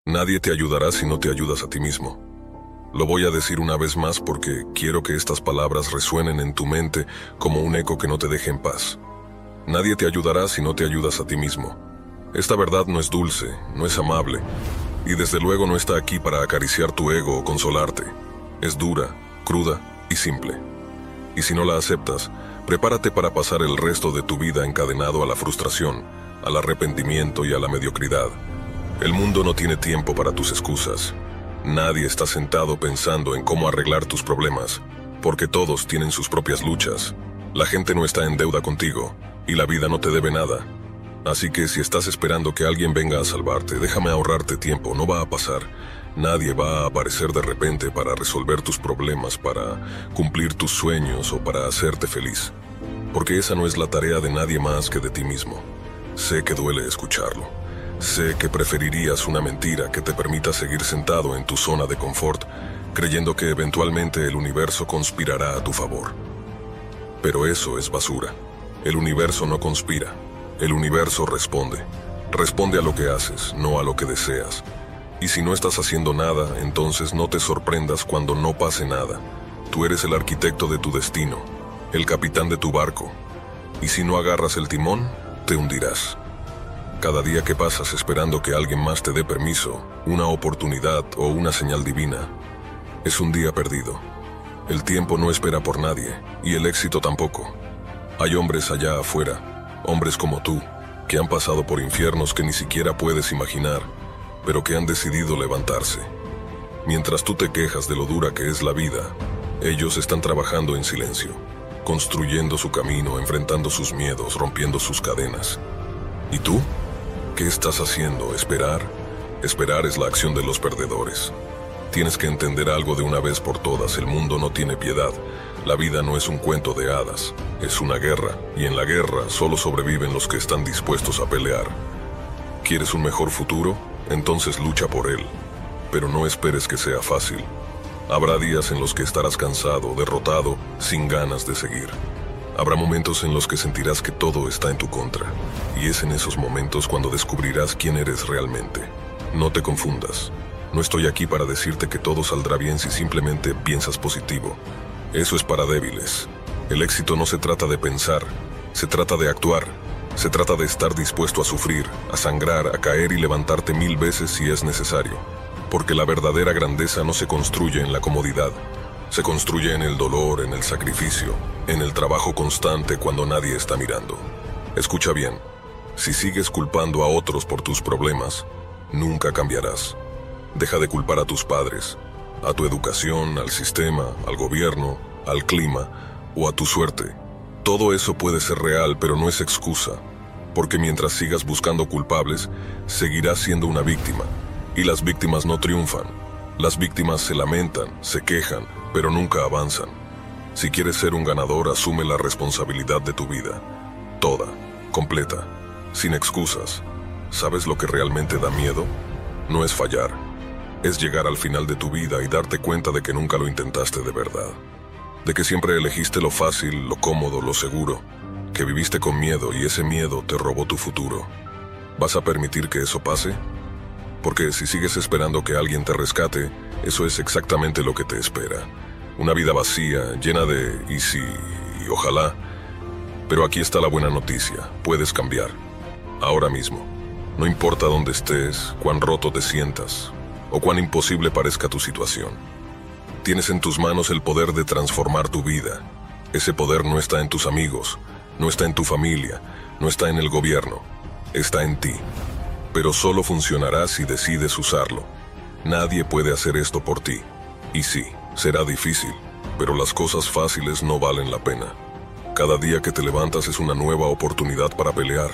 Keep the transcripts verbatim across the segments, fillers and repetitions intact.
Nadie te ayudará si no te ayudas a ti mismo. Lo voy a decir una vez más porque quiero que estas palabras resuenen en tu mente como un eco que no te deje en paz. Nadie te ayudará si no te ayudas a ti mismo. Esta verdad no es dulce, no es amable, y desde luego no está aquí para acariciar tu ego o consolarte. Es dura, cruda y simple. Y si no la aceptas, prepárate para pasar el resto de tu vida encadenado a la frustración, al arrepentimiento y a la mediocridad. El mundo no tiene tiempo para tus excusas. Nadie está sentado pensando en cómo arreglar tus problemas, porque todos tienen sus propias luchas. La gente no está en deuda contigo, y la vida no te debe nada. Así que si estás esperando que alguien venga a salvarte, déjame ahorrarte tiempo, no va a pasar. Nadie va a aparecer de repente para resolver tus problemas, para cumplir tus sueños o para hacerte feliz. Porque esa no es la tarea de nadie más que de ti mismo. Sé que duele escucharlo. Sé que preferirías una mentira que te permita seguir sentado en tu zona de confort, creyendo que eventualmente el universo conspirará a tu favor. Pero eso es basura. El universo no conspira. El universo responde. Responde a lo que haces, no a lo que deseas. Y si no estás haciendo nada, entonces no te sorprendas cuando no pase nada. Tú eres el arquitecto de tu destino, el capitán de tu barco. Y si no agarras el timón, te hundirás. Cada día que pasas esperando que alguien más te dé permiso, una oportunidad o una señal divina, es un día perdido. El tiempo no espera por nadie, y el éxito tampoco. Hay hombres allá afuera, hombres como tú, que han pasado por infiernos que ni siquiera puedes imaginar, pero que han decidido levantarse. Mientras tú te quejas de lo dura que es la vida, ellos están trabajando en silencio, construyendo su camino, enfrentando sus miedos, rompiendo sus cadenas. ¿Y tú? ¿Qué estás haciendo? ¿Esperar? Esperar es la acción de los perdedores. Tienes que entender algo de una vez por todas: el mundo no tiene piedad. La vida no es un cuento de hadas, es una guerra, y en la guerra solo sobreviven los que están dispuestos a pelear. ¿Quieres un mejor futuro? Entonces lucha por él, pero no esperes que sea fácil. Habrá días en los que estarás cansado, derrotado, sin ganas de seguir. Habrá momentos en los que sentirás que todo está en tu contra, y es en esos momentos cuando descubrirás quién eres realmente. No te confundas. No estoy aquí para decirte que todo saldrá bien si simplemente piensas positivo. Eso es para débiles. El éxito no se trata de pensar, se trata de actuar. Se trata de estar dispuesto a sufrir, a sangrar, a caer y levantarte mil veces si es necesario. Porque la verdadera grandeza no se construye en la comodidad. Se construye en el dolor, en el sacrificio, en el trabajo constante cuando nadie está mirando. Escucha bien, si sigues culpando a otros por tus problemas, nunca cambiarás. Deja de culpar a tus padres, a tu educación, al sistema, al gobierno, al clima o a tu suerte. Todo eso puede ser real, pero no es excusa, porque mientras sigas buscando culpables, seguirás siendo una víctima, y las víctimas no triunfan. Las víctimas se lamentan, se quejan, pero nunca avanzan. Si quieres ser un ganador, asume la responsabilidad de tu vida, toda, completa, sin excusas. ¿Sabes lo que realmente da miedo? No es fallar, es llegar al final de tu vida y darte cuenta de que nunca lo intentaste de verdad. De que siempre elegiste lo fácil, lo cómodo, lo seguro, que viviste con miedo y ese miedo te robó tu futuro. ¿Vas a permitir que eso pase? Porque si sigues esperando que alguien te rescate, eso es exactamente lo que te espera. Una vida vacía, llena de y sí, y ojalá. Pero aquí está la buena noticia, puedes cambiar. Ahora mismo. No importa dónde estés, cuán roto te sientas, o cuán imposible parezca tu situación. Tienes en tus manos el poder de transformar tu vida. Ese poder no está en tus amigos, no está en tu familia, no está en el gobierno, está en ti. Pero solo funcionará si decides usarlo. Nadie puede hacer esto por ti. Y sí, será difícil, pero las cosas fáciles no valen la pena. Cada día que te levantas es una nueva oportunidad para pelear.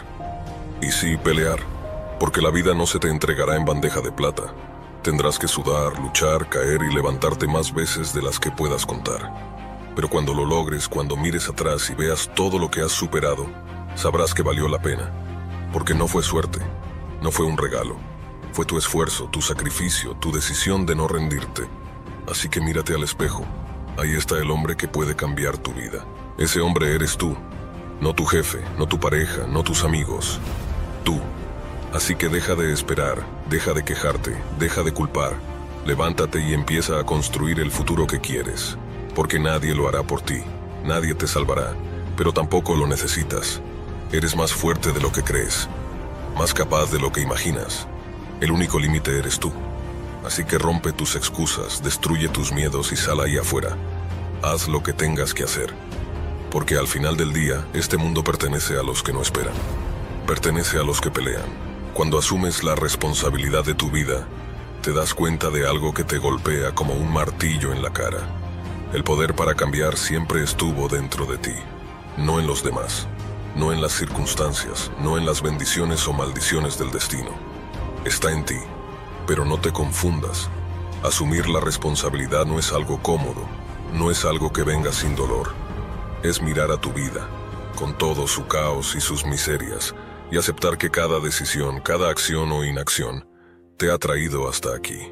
Y sí, pelear, porque la vida no se te entregará en bandeja de plata. Tendrás que sudar, luchar, caer y levantarte más veces de las que puedas contar. Pero cuando lo logres, cuando mires atrás y veas todo lo que has superado, sabrás que valió la pena. Porque no fue suerte, no fue un regalo. Fue tu esfuerzo, tu sacrificio, tu decisión de no rendirte. Así que mírate al espejo. Ahí está el hombre que puede cambiar tu vida. Ese hombre eres tú. No tu jefe, no tu pareja, no tus amigos. Tú. Así que deja de esperar. Deja de quejarte, deja de culpar. Levántate y empieza a construir el futuro que quieres. Porque nadie lo hará por ti, nadie te salvará, pero tampoco lo necesitas. Eres más fuerte de lo que crees, más capaz de lo que imaginas. El único límite eres tú. Así que rompe tus excusas, destruye tus miedos y sal ahí afuera. Haz lo que tengas que hacer. Porque al final del día, este mundo pertenece a los que no esperan. Pertenece a los que pelean. Cuando asumes la responsabilidad de tu vida, te das cuenta de algo que te golpea como un martillo en la cara. El poder para cambiar siempre estuvo dentro de ti, no en los demás, no en las circunstancias, no en las bendiciones o maldiciones del destino. Está en ti, pero no te confundas. Asumir la responsabilidad no es algo cómodo, no es algo que venga sin dolor. Es mirar a tu vida, con todo su caos y sus miserias, y aceptar que cada decisión, cada acción o inacción, te ha traído hasta aquí.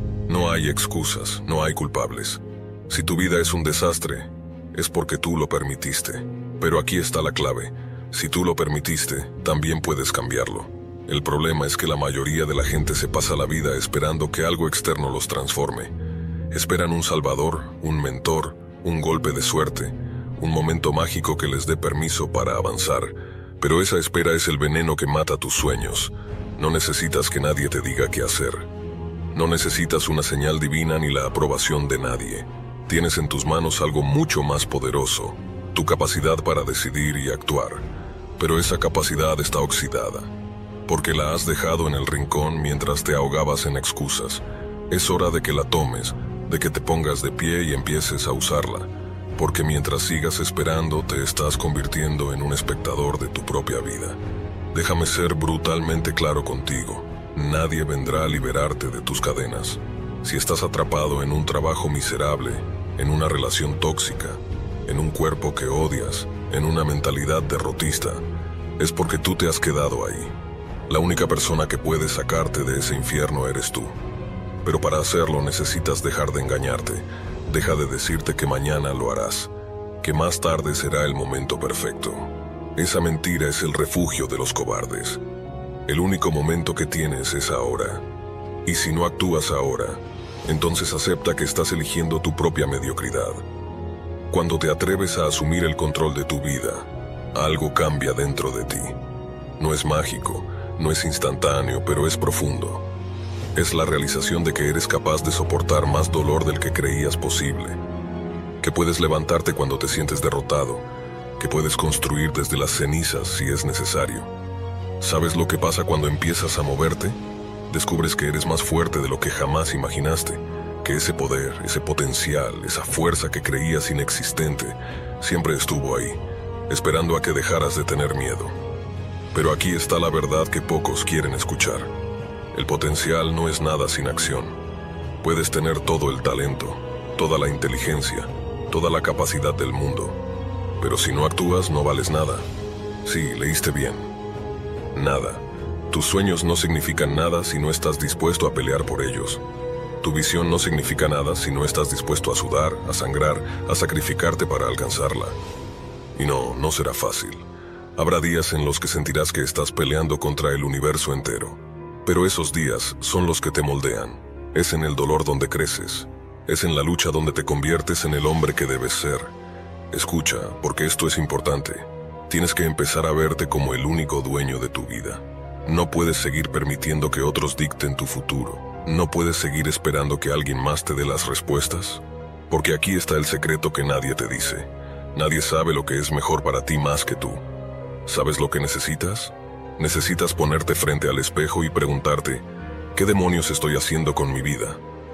No hay excusas, no hay culpables. Si tu vida es un desastre, es porque tú lo permitiste. Pero aquí está la clave. Si tú lo permitiste, también puedes cambiarlo. El problema es que la mayoría de la gente se pasa la vida esperando que algo externo los transforme. Esperan un salvador, un mentor, un golpe de suerte, un momento mágico que les dé permiso para avanzar. Pero esa espera es el veneno que mata tus sueños. No necesitas que nadie te diga qué hacer. No necesitas una señal divina ni la aprobación de nadie. Tienes en tus manos algo mucho más poderoso, tu capacidad para decidir y actuar. Pero esa capacidad está oxidada, porque la has dejado en el rincón mientras te ahogabas en excusas. Es hora de que la tomes, de que te pongas de pie y empieces a usarla, porque mientras sigas esperando te estás convirtiendo en un espectador de tu propia vida. Déjame ser brutalmente claro contigo, nadie vendrá a liberarte de tus cadenas. Si estás atrapado en un trabajo miserable, en una relación tóxica, en un cuerpo que odias, en una mentalidad derrotista, es porque tú te has quedado ahí. La única persona que puede sacarte de ese infierno eres tú. Pero para hacerlo necesitas dejar de engañarte. Deja de decirte que mañana lo harás, que más tarde será el momento perfecto. Esa mentira es el refugio de los cobardes. El único momento que tienes es ahora. Y si no actúas ahora, entonces acepta que estás eligiendo tu propia mediocridad. Cuando te atreves a asumir el control de tu vida, algo cambia dentro de ti. No es mágico, no es instantáneo, pero es profundo. Es la realización de que eres capaz de soportar más dolor del que creías posible. Que puedes levantarte cuando te sientes derrotado, que puedes construir desde las cenizas si es necesario. ¿Sabes lo que pasa cuando empiezas a moverte? Descubres que eres más fuerte de lo que jamás imaginaste, que ese poder, ese potencial, esa fuerza que creías inexistente, siempre estuvo ahí, esperando a que dejaras de tener miedo. Pero aquí está la verdad que pocos quieren escuchar. El potencial no es nada sin acción. Puedes tener todo el talento, toda la inteligencia, toda la capacidad del mundo, pero si no actúas no vales nada. Sí, leíste bien. Nada. Tus sueños no significan nada si no estás dispuesto a pelear por ellos. Tu visión no significa nada si no estás dispuesto a sudar, a sangrar, a sacrificarte para alcanzarla. Y no, no será fácil. Habrá días en los que sentirás que estás peleando contra el universo entero. Pero esos días son los que te moldean. Es en el dolor donde creces. Es en la lucha donde te conviertes en el hombre que debes ser. Escucha, porque esto es importante. Tienes que empezar a verte como el único dueño de tu vida. No puedes seguir permitiendo que otros dicten tu futuro. No puedes seguir esperando que alguien más te dé las respuestas. Porque aquí está el secreto que nadie te dice. Nadie sabe lo que es mejor para ti más que tú. ¿Sabes lo que necesitas? Necesitas ponerte frente al espejo y preguntarte, ¿qué demonios estoy haciendo con mi vida?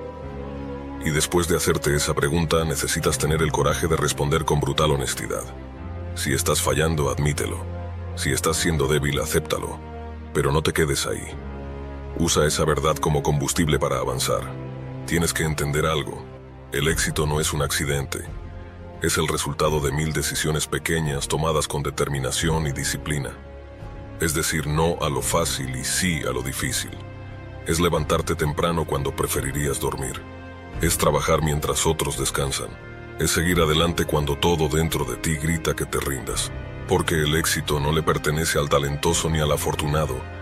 Y después de hacerte esa pregunta, necesitas tener el coraje de responder con brutal honestidad. Si estás fallando, admítelo. Si estás siendo débil, acéptalo. Pero no te quedes ahí. Usa esa verdad como combustible para avanzar. Tienes que entender algo. El éxito no es un accidente. Es el resultado de mil decisiones pequeñas tomadas con determinación y disciplina. Es decir, no a lo fácil y sí a lo difícil. Es levantarte temprano cuando preferirías dormir. Es trabajar mientras otros descansan. Es seguir adelante cuando todo dentro de ti grita que te rindas. Porque el éxito no le pertenece al talentoso ni al afortunado.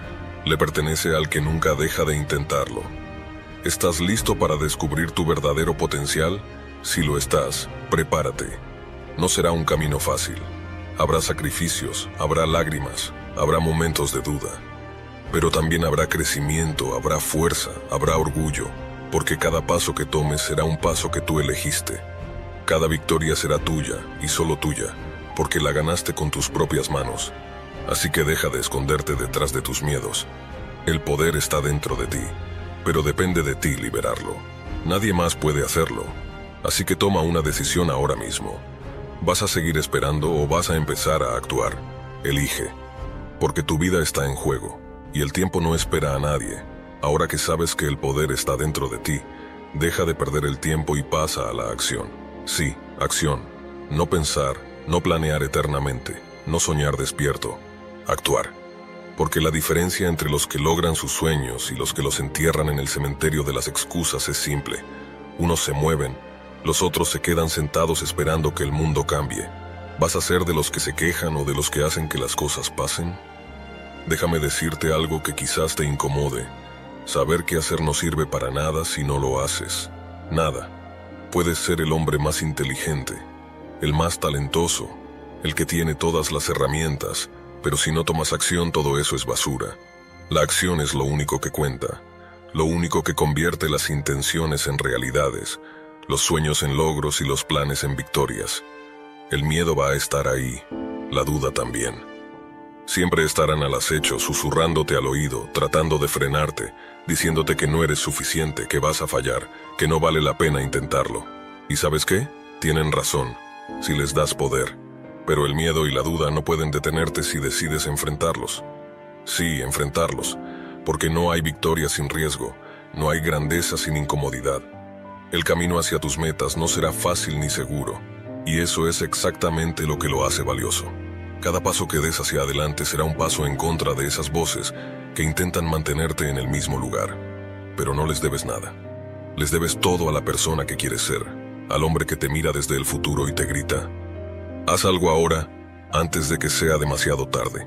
Le pertenece al que nunca deja de intentarlo. ¿Estás listo para descubrir tu verdadero potencial? Si lo estás, prepárate. No será un camino fácil. Habrá sacrificios, habrá lágrimas, habrá momentos de duda. Pero también habrá crecimiento, habrá fuerza, habrá orgullo, porque cada paso que tomes será un paso que tú elegiste. Cada victoria será tuya, y solo tuya, porque la ganaste con tus propias manos. Así que deja de esconderte detrás de tus miedos. El poder está dentro de ti, pero depende de ti liberarlo. Nadie más puede hacerlo. Así que toma una decisión ahora mismo. ¿Vas a seguir esperando o vas a empezar a actuar? Elige, porque tu vida está en juego, y el tiempo no espera a nadie. Ahora que sabes que el poder está dentro de ti, deja de perder el tiempo y pasa a la acción. Sí, acción. No pensar, no planear eternamente, no soñar despierto. Actuar. Porque la diferencia entre los que logran sus sueños y los que los entierran en el cementerio de las excusas es simple. Unos se mueven, los otros se quedan sentados esperando que el mundo cambie. ¿Vas a ser de los que se quejan o de los que hacen que las cosas pasen? Déjame decirte algo que quizás te incomode. Saber qué hacer no sirve para nada si no lo haces. Nada. Puedes ser el hombre más inteligente, el más talentoso, el que tiene todas las herramientas, pero si no tomas acción todo eso es basura. La acción es lo único que cuenta, lo único que convierte las intenciones en realidades, los sueños en logros y los planes en victorias. El miedo va a estar ahí, la duda también. Siempre estarán al acecho, susurrándote al oído, tratando de frenarte, diciéndote que no eres suficiente, que vas a fallar, que no vale la pena intentarlo. ¿Y sabes qué? Tienen razón, si les das poder. Pero el miedo y la duda no pueden detenerte si decides enfrentarlos. Sí, enfrentarlos, porque no hay victoria sin riesgo, no hay grandeza sin incomodidad. El camino hacia tus metas no será fácil ni seguro, y eso es exactamente lo que lo hace valioso. Cada paso que des hacia adelante será un paso en contra de esas voces que intentan mantenerte en el mismo lugar. Pero no les debes nada. Les debes todo a la persona que quieres ser, al hombre que te mira desde el futuro y te grita: haz algo ahora, antes de que sea demasiado tarde.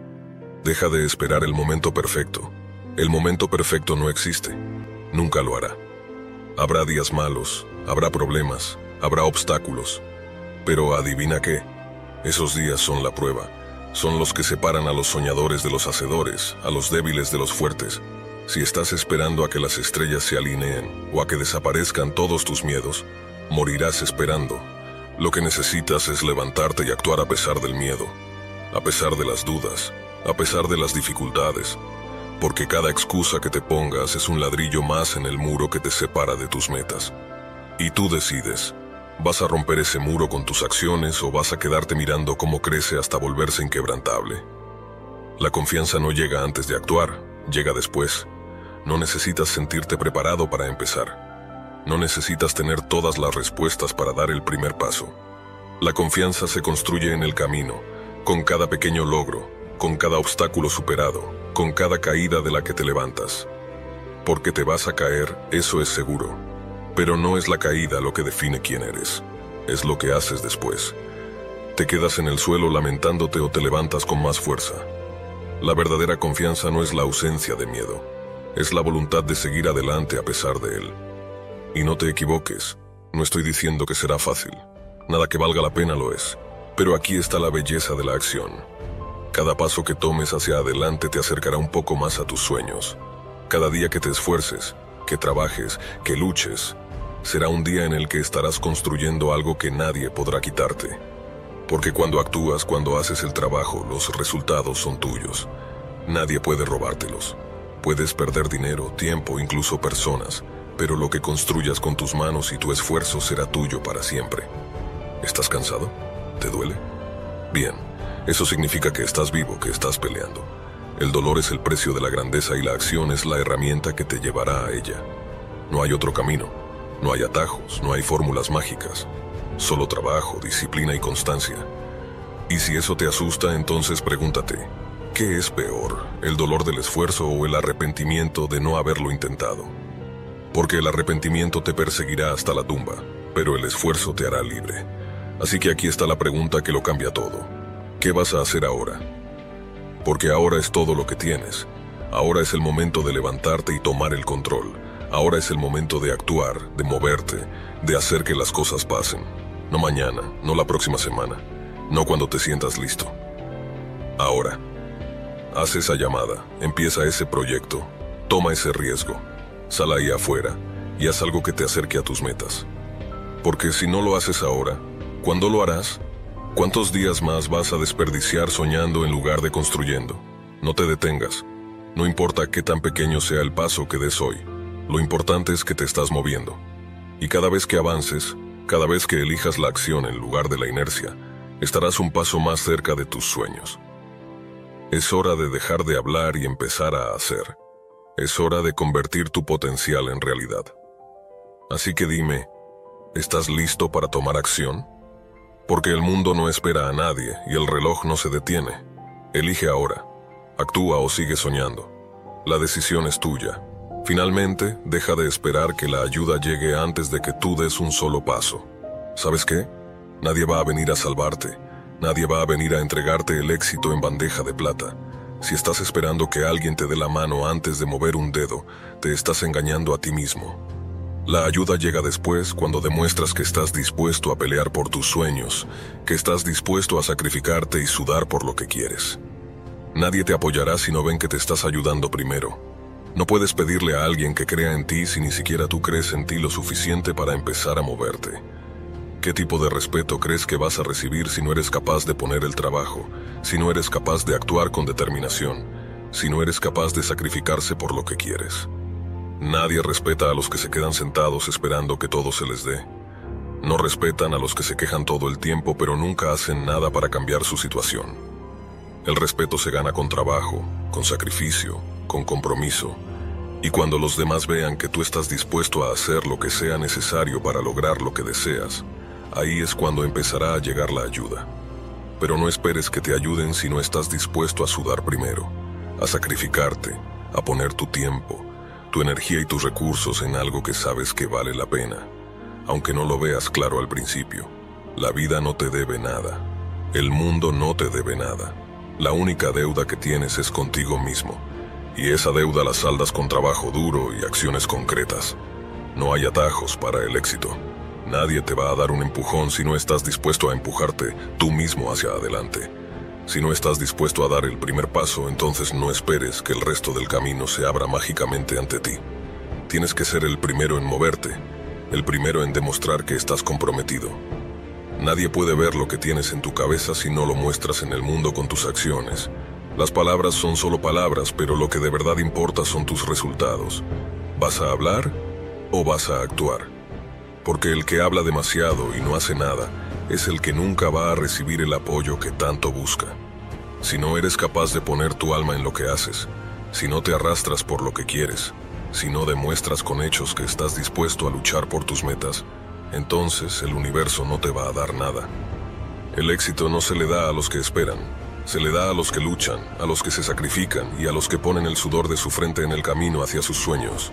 Deja de esperar el momento perfecto. El momento perfecto no existe. Nunca lo hará. Habrá días malos, habrá problemas, habrá obstáculos. Pero adivina qué, esos días son la prueba. Son los que separan a los soñadores de los hacedores, a los débiles de los fuertes. Si estás esperando a que las estrellas se alineen o a que desaparezcan todos tus miedos, morirás esperando. Lo que necesitas es levantarte y actuar a pesar del miedo, a pesar de las dudas, a pesar de las dificultades, porque cada excusa que te pongas es un ladrillo más en el muro que te separa de tus metas. Y tú decides, ¿vas a romper ese muro con tus acciones o vas a quedarte mirando cómo crece hasta volverse inquebrantable? La confianza no llega antes de actuar, llega después. No necesitas sentirte preparado para empezar. No necesitas tener todas las respuestas para dar el primer paso. La confianza se construye en el camino, con cada pequeño logro, con cada obstáculo superado, con cada caída de la que te levantas. Porque te vas a caer, eso es seguro. Pero no es la caída lo que define quién eres, es lo que haces después. Te quedas en el suelo lamentándote o te levantas con más fuerza. La verdadera confianza no es la ausencia de miedo, es la voluntad de seguir adelante a pesar de él. Y no te equivoques, no estoy diciendo que será fácil. Nada que valga la pena lo es. Pero aquí está la belleza de la acción. Cada paso que tomes hacia adelante te acercará un poco más a tus sueños. Cada día que te esfuerces, que trabajes, que luches, será un día en el que estarás construyendo algo que nadie podrá quitarte. Porque cuando actúas, cuando haces el trabajo, los resultados son tuyos. Nadie puede robártelos. Puedes perder dinero, tiempo, incluso personas, pero lo que construyas con tus manos y tu esfuerzo será tuyo para siempre. ¿Estás cansado? ¿Te duele? Bien, eso significa que estás vivo, que estás peleando. El dolor es el precio de la grandeza y la acción es la herramienta que te llevará a ella. No hay otro camino, no hay atajos, no hay fórmulas mágicas. Solo trabajo, disciplina y constancia. Y si eso te asusta, entonces pregúntate, ¿qué es peor, el dolor del esfuerzo o el arrepentimiento de no haberlo intentado? Porque el arrepentimiento te perseguirá hasta la tumba, pero el esfuerzo te hará libre. Así que aquí está la pregunta que lo cambia todo. ¿Qué vas a hacer ahora? Porque ahora es todo lo que tienes. Ahora es el momento de levantarte y tomar el control. Ahora es el momento de actuar, de moverte, de hacer que las cosas pasen. No mañana, no la próxima semana, no cuando te sientas listo. Ahora. Haz esa llamada, empieza ese proyecto, toma ese riesgo, sal ahí afuera y haz algo que te acerque a tus metas. Porque si no lo haces ahora, ¿cuándo lo harás? ¿Cuántos días más vas a desperdiciar soñando en lugar de construyendo? No te detengas. No importa qué tan pequeño sea el paso que des hoy, lo importante es que te estás moviendo. Y cada vez que avances, cada vez que elijas la acción en lugar de la inercia, estarás un paso más cerca de tus sueños. Es hora de dejar de hablar y empezar a hacer. Es hora de convertir tu potencial en realidad. Así que dime, ¿estás listo para tomar acción? Porque el mundo no espera a nadie y el reloj no se detiene. Elige ahora. Actúa o sigue soñando. La decisión es tuya. Finalmente, deja de esperar que la ayuda llegue antes de que tú des un solo paso. ¿Sabes qué? Nadie va a venir a salvarte. Nadie va a venir a entregarte el éxito en bandeja de plata. Si estás esperando que alguien te dé la mano antes de mover un dedo, te estás engañando a ti mismo. La ayuda llega después cuando demuestras que estás dispuesto a pelear por tus sueños, que estás dispuesto a sacrificarte y sudar por lo que quieres. Nadie te apoyará si no ven que te estás ayudando primero. No puedes pedirle a alguien que crea en ti si ni siquiera tú crees en ti lo suficiente para empezar a moverte. ¿Qué tipo de respeto crees que vas a recibir si no eres capaz de poner el trabajo, si no eres capaz de actuar con determinación, si no eres capaz de sacrificarse por lo que quieres? Nadie respeta a los que se quedan sentados esperando que todo se les dé. No respetan a los que se quejan todo el tiempo pero nunca hacen nada para cambiar su situación. El respeto se gana con trabajo, con sacrificio, con compromiso. Y cuando los demás vean que tú estás dispuesto a hacer lo que sea necesario para lograr lo que deseas, ahí es cuando empezará a llegar la ayuda. Pero no esperes que te ayuden si no estás dispuesto a sudar primero, a sacrificarte, a poner tu tiempo, tu energía y tus recursos en algo que sabes que vale la pena. Aunque no lo veas claro al principio, la vida no te debe nada. El mundo no te debe nada. La única deuda que tienes es contigo mismo. Y esa deuda la saldas con trabajo duro y acciones concretas. No hay atajos para el éxito. Nadie te va a dar un empujón si no estás dispuesto a empujarte tú mismo hacia adelante. Si no estás dispuesto a dar el primer paso, entonces no esperes que el resto del camino se abra mágicamente ante ti. Tienes que ser el primero en moverte, el primero en demostrar que estás comprometido. Nadie puede ver lo que tienes en tu cabeza si no lo muestras en el mundo con tus acciones. Las palabras son solo palabras, pero lo que de verdad importa son tus resultados. ¿Vas a hablar o vas a actuar? Porque el que habla demasiado y no hace nada es el que nunca va a recibir el apoyo que tanto busca. Si no eres capaz de poner tu alma en lo que haces, si no te arrastras por lo que quieres, si no demuestras con hechos que estás dispuesto a luchar por tus metas, entonces el universo no te va a dar nada. El éxito no se le da a los que esperan, se le da a los que luchan, a los que se sacrifican y a los que ponen el sudor de su frente en el camino hacia sus sueños.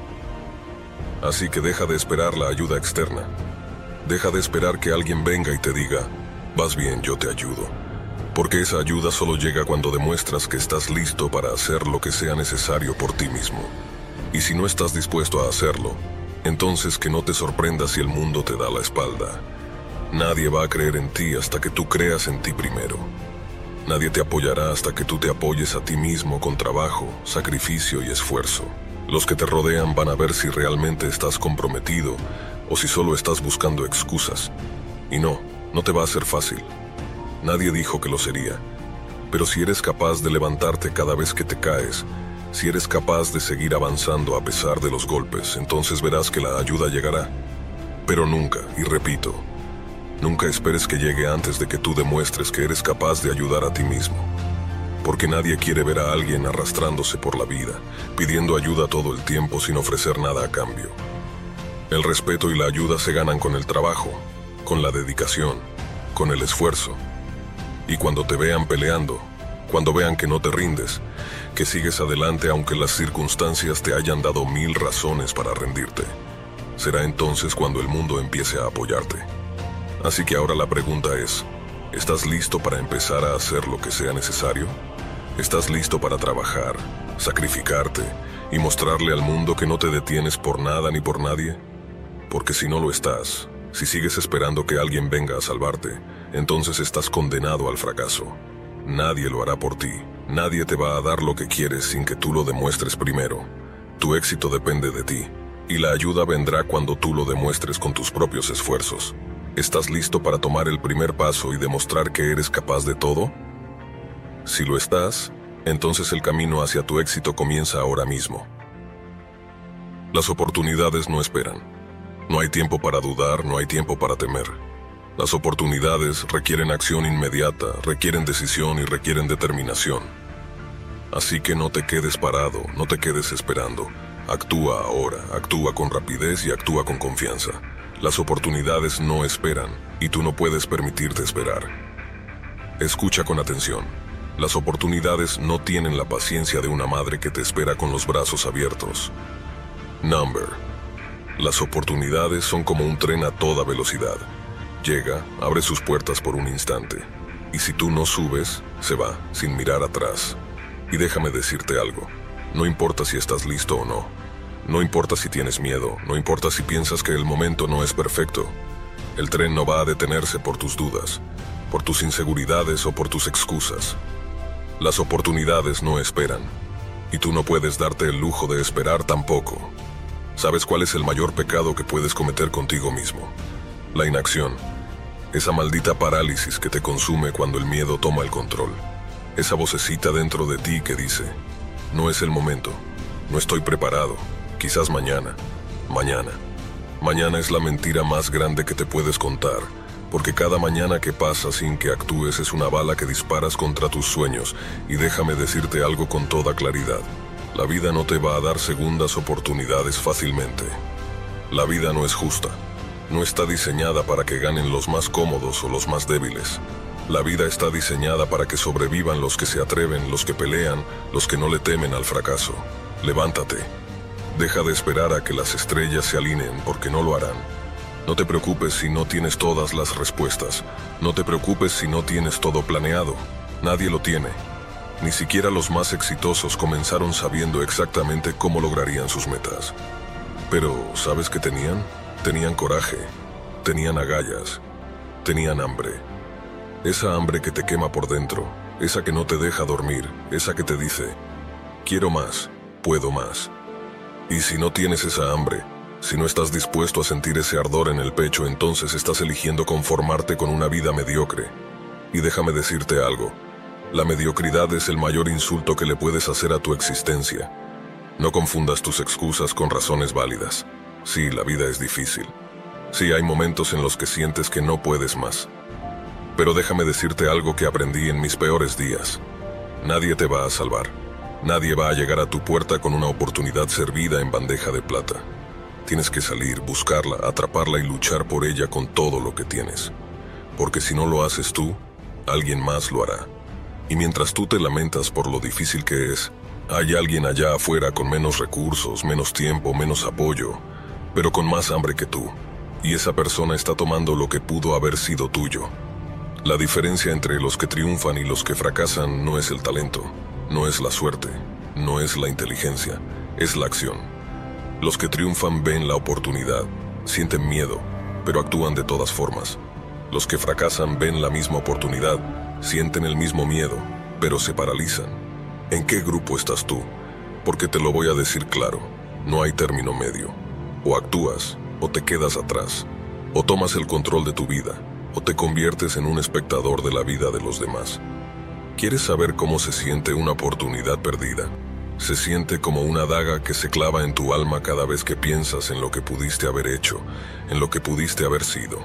Así que deja de esperar la ayuda externa. Deja de esperar que alguien venga y te diga, vas bien, yo te ayudo. Porque esa ayuda solo llega cuando demuestras que estás listo para hacer lo que sea necesario por ti mismo. Y si no estás dispuesto a hacerlo, entonces que no te sorprenda si el mundo te da la espalda. Nadie va a creer en ti hasta que tú creas en ti primero. Nadie te apoyará hasta que tú te apoyes a ti mismo con trabajo, sacrificio y esfuerzo. Los que te rodean van a ver si realmente estás comprometido o si solo estás buscando excusas. Y no, no te va a ser fácil. Nadie dijo que lo sería. Pero si eres capaz de levantarte cada vez que te caes, si eres capaz de seguir avanzando a pesar de los golpes, entonces verás que la ayuda llegará. Pero nunca, y repito, nunca esperes que llegue antes de que tú demuestres que eres capaz de ayudar a ti mismo. Porque nadie quiere ver a alguien arrastrándose por la vida, pidiendo ayuda todo el tiempo sin ofrecer nada a cambio. El respeto y la ayuda se ganan con el trabajo, con la dedicación, con el esfuerzo. Y cuando te vean peleando, cuando vean que no te rindes, que sigues adelante aunque las circunstancias te hayan dado mil razones para rendirte, será entonces cuando el mundo empiece a apoyarte. Así que ahora la pregunta es, ¿estás listo para empezar a hacer lo que sea necesario? ¿Estás listo para trabajar, sacrificarte y mostrarle al mundo que no te detienes por nada ni por nadie? Porque si no lo estás, si sigues esperando que alguien venga a salvarte, entonces estás condenado al fracaso. Nadie lo hará por ti. Nadie te va a dar lo que quieres sin que tú lo demuestres primero. Tu éxito depende de ti, y la ayuda vendrá cuando tú lo demuestres con tus propios esfuerzos. ¿Estás listo para tomar el primer paso y demostrar que eres capaz de todo? Si lo estás, entonces el camino hacia tu éxito comienza ahora mismo. Las oportunidades no esperan. No hay tiempo para dudar, no hay tiempo para temer. Las oportunidades requieren acción inmediata, requieren decisión y requieren determinación. Así que no te quedes parado, no te quedes esperando. Actúa ahora, actúa con rapidez y actúa con confianza. Las oportunidades no esperan, y tú no puedes permitirte esperar. Escucha con atención. Las oportunidades no tienen la paciencia de una madre que te espera con los brazos abiertos. Number. Las oportunidades son como un tren a toda velocidad. Llega, abre sus puertas por un instante, y si tú no subes, se va, sin mirar atrás. Y déjame decirte algo, no importa si estás listo o no, no importa si tienes miedo, no importa si piensas que el momento no es perfecto, el tren no va a detenerse por tus dudas, por tus inseguridades o por tus excusas. Las oportunidades no esperan, y tú no puedes darte el lujo de esperar tampoco. ¿Sabes cuál es el mayor pecado que puedes cometer contigo mismo? La inacción. Esa maldita parálisis que te consume cuando el miedo toma el control. Esa vocecita dentro de ti que dice, no es el momento, no estoy preparado, quizás mañana, mañana. Mañana es la mentira más grande que te puedes contar, porque cada mañana que pasa sin que actúes es una bala que disparas contra tus sueños, y déjame decirte algo con toda claridad. La vida no te va a dar segundas oportunidades fácilmente. La vida no es justa. No está diseñada para que ganen los más cómodos o los más débiles. La vida está diseñada para que sobrevivan los que se atreven, los que pelean, los que no le temen al fracaso. Levántate. Deja de esperar a que las estrellas se alineen, porque no lo harán. No te preocupes si no tienes todas las respuestas. No te preocupes si no tienes todo planeado. Nadie lo tiene. Ni siquiera los más exitosos comenzaron sabiendo exactamente cómo lograrían sus metas. Pero, ¿sabes qué tenían? Tenían coraje, tenían agallas, tenían hambre. Esa hambre que te quema por dentro, esa que no te deja dormir, esa que te dice, quiero más, puedo más. Y si no tienes esa hambre, si no estás dispuesto a sentir ese ardor en el pecho, entonces estás eligiendo conformarte con una vida mediocre. Y déjame decirte algo, la mediocridad es el mayor insulto que le puedes hacer a tu existencia. No confundas tus excusas con razones válidas. Sí, la vida es difícil. Sí, hay momentos en los que sientes que no puedes más. Pero déjame decirte algo que aprendí en mis peores días. Nadie te va a salvar. Nadie va a llegar a tu puerta con una oportunidad servida en bandeja de plata. Tienes que salir, buscarla, atraparla y luchar por ella con todo lo que tienes. Porque si no lo haces tú, alguien más lo hará. Y mientras tú te lamentas por lo difícil que es, hay alguien allá afuera con menos recursos, menos tiempo, menos apoyo, pero con más hambre que tú, y esa persona está tomando lo que pudo haber sido tuyo. La diferencia entre los que triunfan y los que fracasan no es el talento, no es la suerte, no es la inteligencia, es la acción. Los que triunfan ven la oportunidad, sienten miedo, pero actúan de todas formas. Los que fracasan ven la misma oportunidad, sienten el mismo miedo, pero se paralizan. ¿En qué grupo estás tú? Porque te lo voy a decir claro, no hay término medio. O actúas, o te quedas atrás. O tomas el control de tu vida, o te conviertes en un espectador de la vida de los demás. ¿Quieres saber cómo se siente una oportunidad perdida? Se siente como una daga que se clava en tu alma cada vez que piensas en lo que pudiste haber hecho, en lo que pudiste haber sido.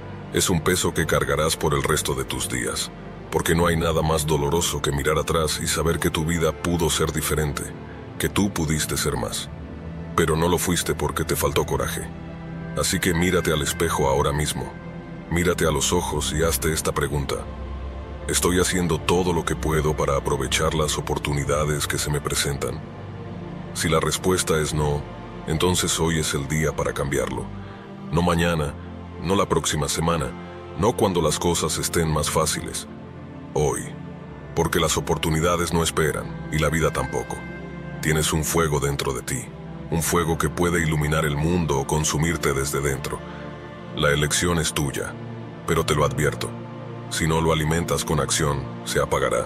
Es un peso que cargarás por el resto de tus días, porque no hay nada más doloroso que mirar atrás y saber que tu vida pudo ser diferente, que tú pudiste ser más. Pero no lo fuiste porque te faltó coraje. Así que mírate al espejo ahora mismo. Mírate a los ojos y hazte esta pregunta. ¿Estoy haciendo todo lo que puedo para aprovechar las oportunidades que se me presentan? Si la respuesta es no, entonces hoy es el día para cambiarlo. No mañana, no la próxima semana, no cuando las cosas estén más fáciles. Hoy. Porque las oportunidades no esperan, y la vida tampoco. Tienes un fuego dentro de ti, un fuego que puede iluminar el mundo o consumirte desde dentro. La elección es tuya, pero te lo advierto, si no lo alimentas con acción, se apagará.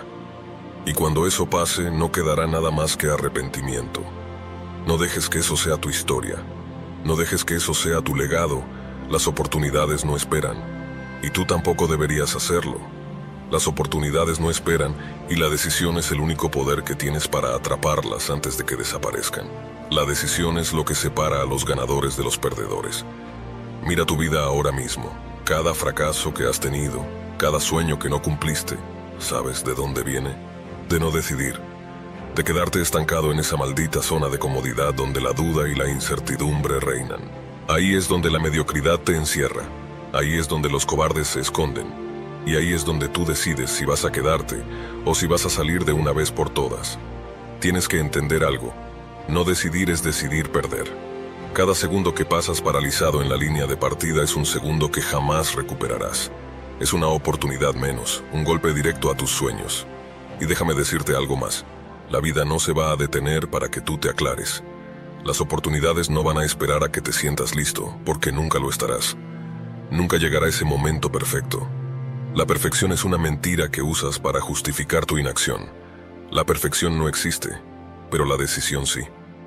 Y cuando eso pase, no quedará nada más que arrepentimiento. No dejes que eso sea tu historia. No dejes que eso sea tu legado. Las oportunidades no esperan. Y tú tampoco deberías hacerlo. Las oportunidades no esperan y la decisión es el único poder que tienes para atraparlas antes de que desaparezcan. La decisión es lo que separa a los ganadores de los perdedores. Mira tu vida ahora mismo. Cada fracaso que has tenido, cada sueño que no cumpliste, ¿sabes de dónde viene? De no decidir. De quedarte estancado en esa maldita zona de comodidad donde la duda y la incertidumbre reinan. Ahí es donde la mediocridad te encierra. Ahí es donde los cobardes se esconden. Y ahí es donde tú decides si vas a quedarte o si vas a salir de una vez por todas. Tienes que entender algo. No decidir es decidir perder. Cada segundo que pasas paralizado en la línea de partida es un segundo que jamás recuperarás. Es una oportunidad menos, un golpe directo a tus sueños. Y déjame decirte algo más. La vida no se va a detener para que tú te aclares. Las oportunidades no van a esperar a que te sientas listo, porque nunca lo estarás. Nunca llegará ese momento perfecto. La perfección es una mentira que usas para justificar tu inacción. La perfección no existe, pero la decisión sí.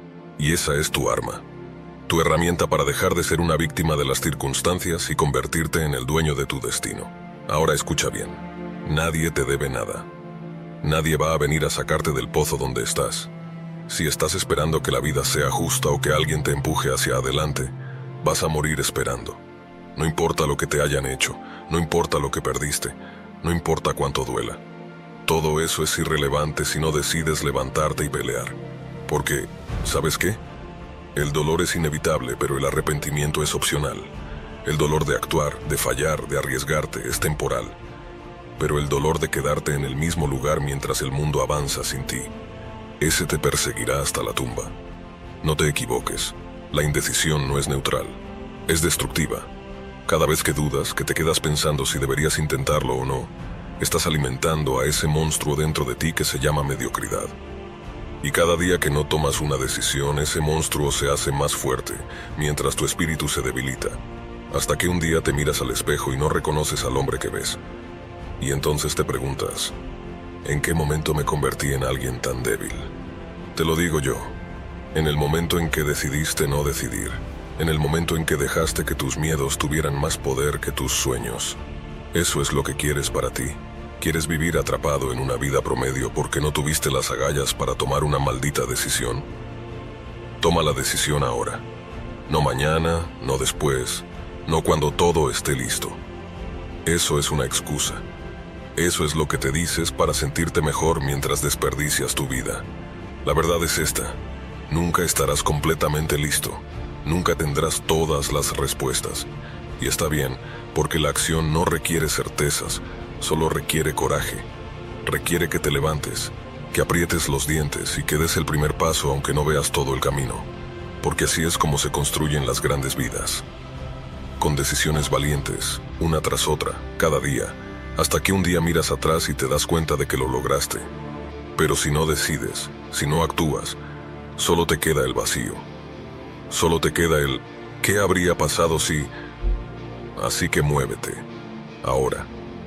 Y esa es tu arma. Tu herramienta para dejar de ser una víctima de las circunstancias y convertirte en el dueño de tu destino. Ahora escucha bien. Nadie te debe nada. Nadie va a venir a sacarte del pozo donde estás. Si estás esperando que la vida sea justa o que alguien te empuje hacia adelante, vas a morir esperando. No importa lo que te hayan hecho, no importa lo que perdiste, no importa cuánto duela. Todo eso es irrelevante si no decides levantarte y pelear. Porque, ¿sabes qué? El dolor es inevitable, pero el arrepentimiento es opcional. El dolor de actuar, de fallar, de arriesgarte es temporal. Pero el dolor de quedarte en el mismo lugar mientras el mundo avanza sin ti, ese te perseguirá hasta la tumba. No te equivoques, la indecisión no es neutral, es destructiva. Cada vez que dudas, que te quedas pensando si deberías intentarlo o no, estás alimentando a ese monstruo dentro de ti que se llama mediocridad. Y cada día que no tomas una decisión, ese monstruo se hace más fuerte, mientras tu espíritu se debilita, hasta que un día te miras al espejo y no reconoces al hombre que ves. Y entonces te preguntas, ¿en qué momento me convertí en alguien tan débil? Te lo digo yo, en el momento en que decidiste no decidir. En el momento en que dejaste que tus miedos tuvieran más poder que tus sueños. Eso es lo que quieres para ti. ¿Quieres vivir atrapado en una vida promedio porque no tuviste las agallas para tomar una maldita decisión? Toma la decisión ahora. No mañana, no después, no cuando todo esté listo. Eso es una excusa. Eso es lo que te dices para sentirte mejor mientras desperdicias tu vida. La verdad es esta. Nunca estarás completamente listo. Nunca tendrás todas las respuestas. Y está bien, porque la acción no requiere certezas, solo requiere coraje. Requiere que te levantes, que aprietes los dientes y que des el primer paso aunque no veas todo el camino. Porque así es como se construyen las grandes vidas. Con decisiones valientes, una tras otra, cada día, hasta que un día miras atrás y te das cuenta de que lo lograste. Pero si no decides, si no actúas, solo te queda el vacío. Solo te queda el ¿qué habría pasado si? Así que muévete, ahora.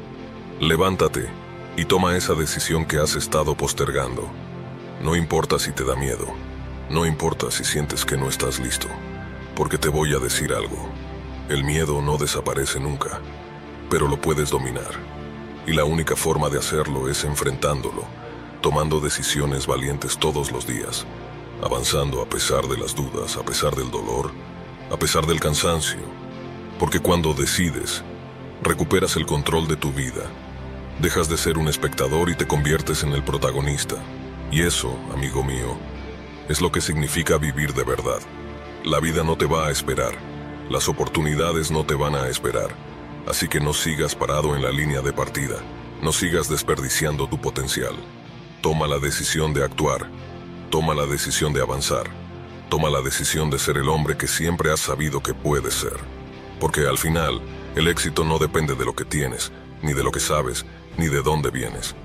Levántate y toma esa decisión que has estado postergando. No importa si te da miedo, no importa si sientes que no estás listo, porque te voy a decir algo. El miedo no desaparece nunca, pero lo puedes dominar. Y la única forma de hacerlo es enfrentándolo, tomando decisiones valientes todos los días. Avanzando a pesar de las dudas, a pesar del dolor, a pesar del cansancio. Porque cuando decides, recuperas el control de tu vida. Dejas de ser un espectador y te conviertes en el protagonista. Y eso, amigo mío, es lo que significa vivir de verdad. La vida no te va a esperar. Las oportunidades no te van a esperar. Así que no sigas parado en la línea de partida. No sigas desperdiciando tu potencial. Toma la decisión de actuar. Toma la decisión de avanzar. Toma la decisión de ser el hombre que siempre has sabido que puedes ser. Porque al final, el éxito no depende de lo que tienes, ni de lo que sabes, ni de dónde vienes.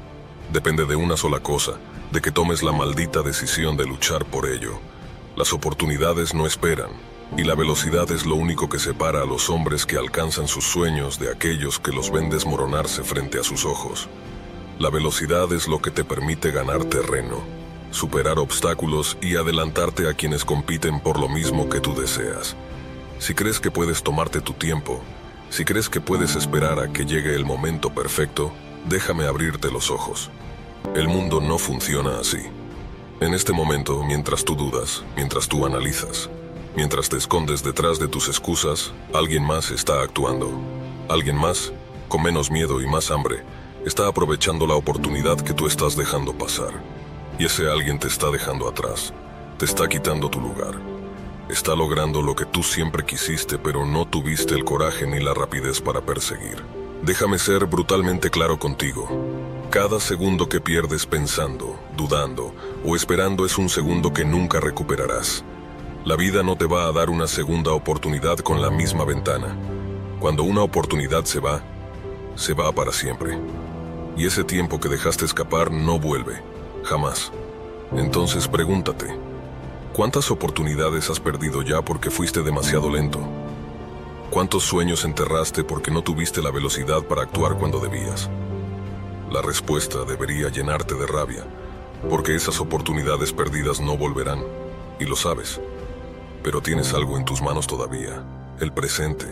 Depende de una sola cosa, de que tomes la maldita decisión de luchar por ello. Las oportunidades no esperan, y la velocidad es lo único que separa a los hombres que alcanzan sus sueños de aquellos que los ven desmoronarse frente a sus ojos. La velocidad es lo que te permite ganar terreno, superar obstáculos y adelantarte a quienes compiten por lo mismo que tú deseas. Si crees que puedes tomarte tu tiempo, si crees que puedes esperar a que llegue el momento perfecto, déjame abrirte los ojos. El mundo no funciona así. En este momento, mientras tú dudas, mientras tú analizas, mientras te escondes detrás de tus excusas, alguien más está actuando. Alguien más, con menos miedo y más hambre, está aprovechando la oportunidad que tú estás dejando pasar. Y ese alguien te está dejando atrás, te está quitando tu lugar. Está logrando lo que tú siempre quisiste, pero no tuviste el coraje ni la rapidez para perseguir. Déjame ser brutalmente claro contigo. Cada segundo que pierdes pensando, dudando o esperando es un segundo que nunca recuperarás. La vida no te va a dar una segunda oportunidad con la misma ventana. Cuando una oportunidad se va, se va para siempre. Y ese tiempo que dejaste escapar no vuelve, jamás. Entonces pregúntate, ¿cuántas oportunidades has perdido ya porque fuiste demasiado lento? ¿Cuántos sueños enterraste porque no tuviste la velocidad para actuar cuando debías? La respuesta debería llenarte de rabia, porque esas oportunidades perdidas no volverán, y lo sabes. Pero tienes algo en tus manos todavía, el presente.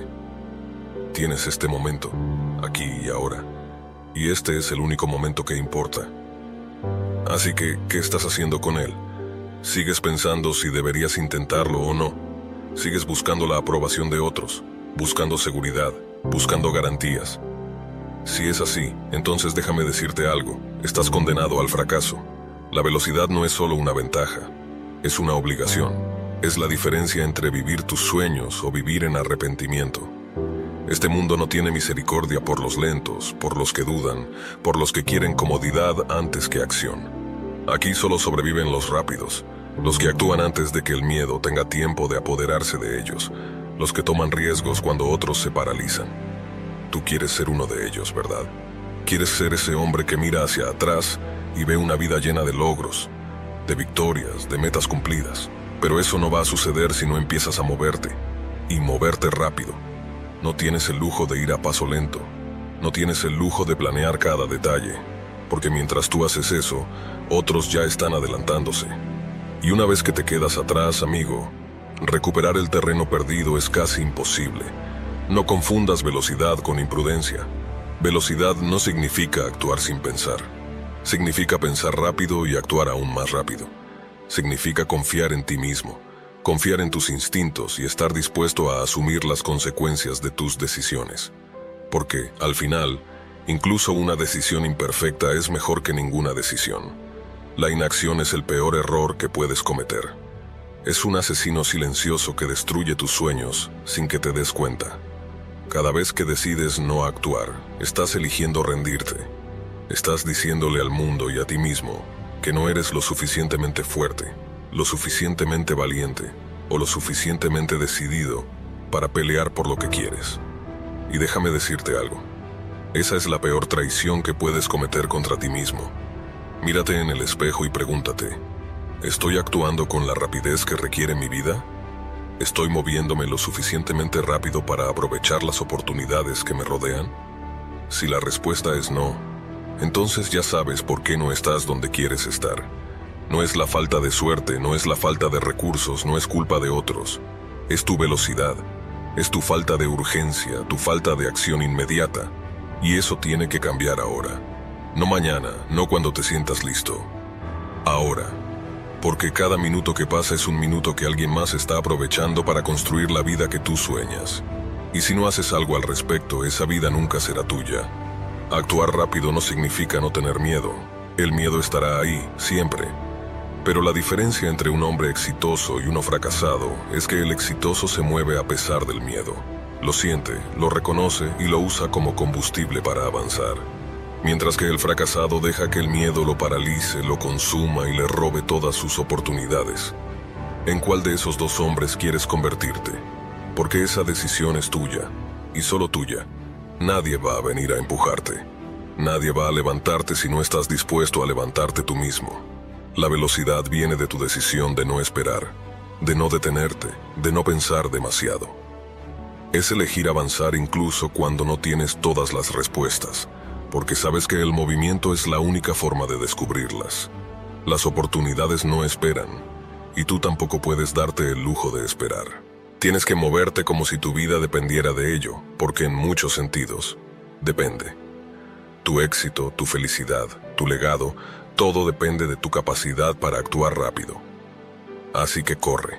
Tienes este momento, aquí y ahora, y este es el único momento que importa. Así que, ¿qué estás haciendo con él? ¿Sigues pensando si deberías intentarlo o no? ¿Sigues buscando la aprobación de otros? Buscando seguridad, buscando garantías. Si es así, entonces déjame decirte algo, estás condenado al fracaso. La velocidad no es solo una ventaja, es una obligación. Es la diferencia entre vivir tus sueños o vivir en arrepentimiento. Este mundo no tiene misericordia por los lentos, por los que dudan, por los que quieren comodidad antes que acción. Aquí solo sobreviven los rápidos, los que actúan antes de que el miedo tenga tiempo de apoderarse de ellos, los que toman riesgos cuando otros se paralizan. Tú quieres ser uno de ellos, ¿verdad? Quieres ser ese hombre que mira hacia atrás y ve una vida llena de logros, de victorias, de metas cumplidas. Pero eso no va a suceder si no empiezas a moverte, y moverte rápido. No tienes el lujo de ir a paso lento, no tienes el lujo de planear cada detalle, porque mientras tú haces eso, otros ya están adelantándose. Y una vez que te quedas atrás, amigo, recuperar el terreno perdido es casi imposible. No confundas velocidad con imprudencia. Velocidad no significa actuar sin pensar. Significa pensar rápido y actuar aún más rápido. Significa confiar en ti mismo, confiar en tus instintos y estar dispuesto a asumir las consecuencias de tus decisiones. Porque, al final, incluso una decisión imperfecta es mejor que ninguna decisión. La inacción es el peor error que puedes cometer. Es un asesino silencioso que destruye tus sueños sin que te des cuenta. Cada vez que decides no actuar, estás eligiendo rendirte. Estás diciéndole al mundo y a ti mismo que no eres lo suficientemente fuerte, lo suficientemente valiente o lo suficientemente decidido para pelear por lo que quieres. Y déjame decirte algo. Esa es la peor traición que puedes cometer contra ti mismo. Mírate en el espejo y pregúntate, ¿estoy actuando con la rapidez que requiere mi vida? ¿Estoy moviéndome lo suficientemente rápido para aprovechar las oportunidades que me rodean? Si la respuesta es no, entonces ya sabes por qué no estás donde quieres estar. No es la falta de suerte, no es la falta de recursos, no es culpa de otros. Es tu velocidad, es tu falta de urgencia, tu falta de acción inmediata. Y eso tiene que cambiar ahora. No mañana, no cuando te sientas listo. Ahora. Porque cada minuto que pasa es un minuto que alguien más está aprovechando para construir la vida que tú sueñas. Y si no haces algo al respecto, esa vida nunca será tuya. Actuar rápido no significa no tener miedo. El miedo estará ahí, siempre. Pero la diferencia entre un hombre exitoso y uno fracasado es que el exitoso se mueve a pesar del miedo. Lo siente, lo reconoce y lo usa como combustible para avanzar. Mientras que el fracasado deja que el miedo lo paralice, lo consuma y le robe todas sus oportunidades. ¿En cuál de esos dos hombres quieres convertirte? Porque esa decisión es tuya, y solo tuya. Nadie va a venir a empujarte. Nadie va a levantarte si no estás dispuesto a levantarte tú mismo. La velocidad viene de tu decisión de no esperar, de no detenerte, de no pensar demasiado. Es elegir avanzar incluso cuando no tienes todas las respuestas, porque sabes que el movimiento es la única forma de descubrirlas. Las oportunidades no esperan, y tú tampoco puedes darte el lujo de esperar. Tienes que moverte como si tu vida dependiera de ello, porque en muchos sentidos, depende. Tu éxito, tu felicidad, tu legado, todo depende de tu capacidad para actuar rápido. Así que corre.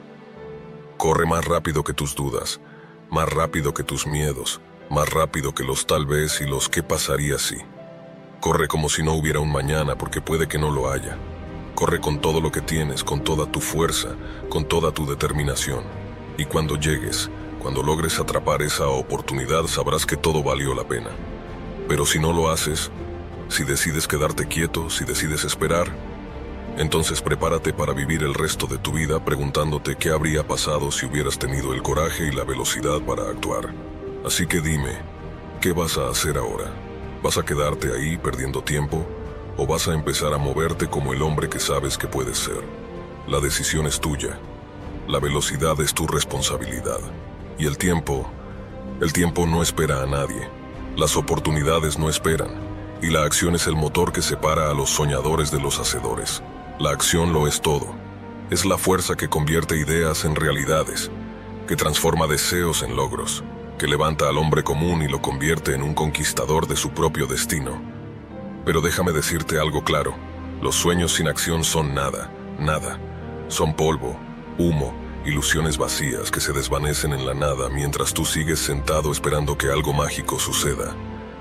Corre más rápido que tus dudas, más rápido que tus miedos, más rápido que los tal vez y los qué pasaría si. Corre como si no hubiera un mañana, porque puede que no lo haya. Corre con todo lo que tienes, con toda tu fuerza, con toda tu determinación. Y cuando llegues, cuando logres atrapar esa oportunidad, sabrás que todo valió la pena. Pero si no lo haces, si decides quedarte quieto, si decides esperar, entonces prepárate para vivir el resto de tu vida preguntándote qué habría pasado si hubieras tenido el coraje y la velocidad para actuar. Así que dime, ¿qué vas a hacer ahora? ¿Vas a quedarte ahí perdiendo tiempo? ¿O vas a empezar a moverte como el hombre que sabes que puedes ser? La decisión es tuya. La velocidad es tu responsabilidad. Y el tiempo, el tiempo no espera a nadie. Las oportunidades no esperan. Y la acción es el motor que separa a los soñadores de los hacedores. La acción lo es todo. Es la fuerza que convierte ideas en realidades, que transforma deseos en logros, que levanta al hombre común y lo convierte en un conquistador de su propio destino. Pero déjame decirte algo claro, los sueños sin acción son nada, nada. Son polvo, humo, ilusiones vacías que se desvanecen en la nada mientras tú sigues sentado esperando que algo mágico suceda.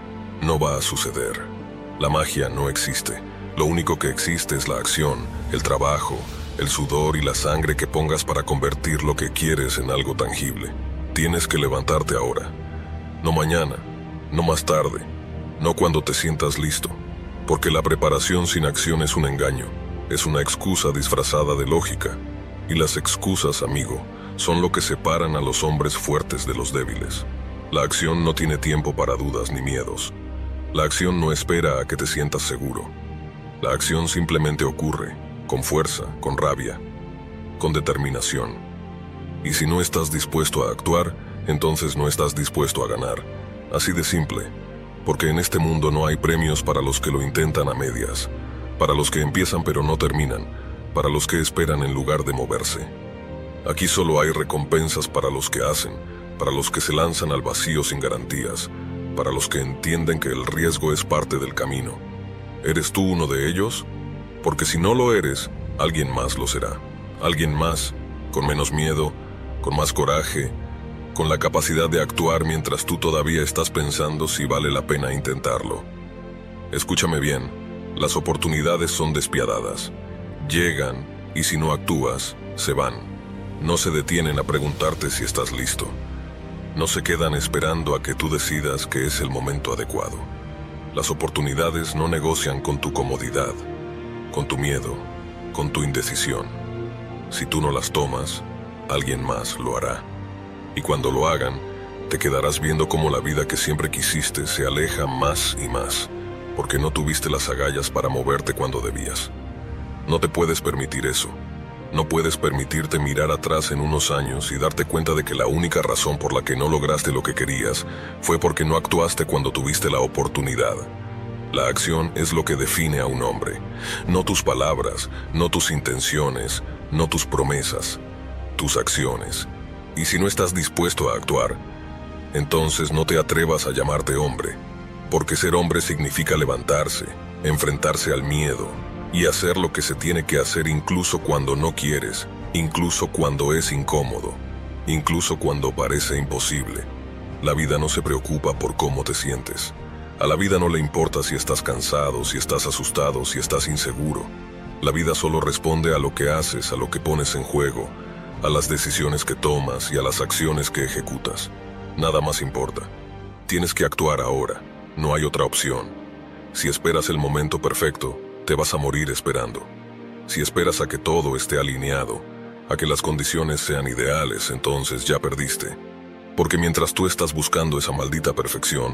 No va a suceder. La magia no existe. Lo único que existe es la acción, el trabajo, el sudor y la sangre que pongas para convertir lo que quieres en algo tangible. Tienes que levantarte ahora. No mañana, no más tarde, no cuando te sientas listo. Porque la preparación sin acción es un engaño, es una excusa disfrazada de lógica. Y las excusas, amigo, son lo que separan a los hombres fuertes de los débiles. La acción no tiene tiempo para dudas ni miedos. La acción no espera a que te sientas seguro. La acción simplemente ocurre, con fuerza, con rabia, con determinación. Y si no estás dispuesto a actuar, entonces no estás dispuesto a ganar. Así de simple. Porque en este mundo no hay premios para los que lo intentan a medias, para los que empiezan pero no terminan, para los que esperan en lugar de moverse. Aquí solo hay recompensas para los que hacen, para los que se lanzan al vacío sin garantías, para los que entienden que el riesgo es parte del camino. ¿Eres tú uno de ellos? Porque si no lo eres, alguien más lo será. Alguien más, con menos miedo, con más coraje, con la capacidad de actuar mientras tú todavía estás pensando si vale la pena intentarlo. Escúchame bien, las oportunidades son despiadadas. Llegan, y si no actúas, se van. No se detienen a preguntarte si estás listo. No se quedan esperando a que tú decidas que es el momento adecuado. Las oportunidades no negocian con tu comodidad, con tu miedo, con tu indecisión. Si tú no las tomas, alguien más lo hará. Y cuando lo hagan, te quedarás viendo cómo la vida que siempre quisiste se aleja más y más, porque no tuviste las agallas para moverte cuando debías. No te puedes permitir eso. No puedes permitirte mirar atrás en unos años y darte cuenta de que la única razón por la que no lograste lo que querías fue porque no actuaste cuando tuviste la oportunidad. La acción es lo que define a un hombre. No tus palabras, no tus intenciones, no tus promesas, tus acciones. Y si no estás dispuesto a actuar, entonces no te atrevas a llamarte hombre, porque ser hombre significa levantarse, enfrentarse al miedo, y hacer lo que se tiene que hacer incluso cuando no quieres, incluso cuando es incómodo, incluso cuando parece imposible. La vida no se preocupa por cómo te sientes. A la vida no le importa si estás cansado, si estás asustado, si estás inseguro. La vida solo responde a lo que haces, a lo que pones en juego, a las decisiones que tomas y a las acciones que ejecutas. Nada más importa. Tienes que actuar ahora. No hay otra opción. Si esperas el momento perfecto, te vas a morir esperando. Si esperas a que todo esté alineado, a que las condiciones sean ideales, entonces ya perdiste. Porque mientras tú estás buscando esa maldita perfección,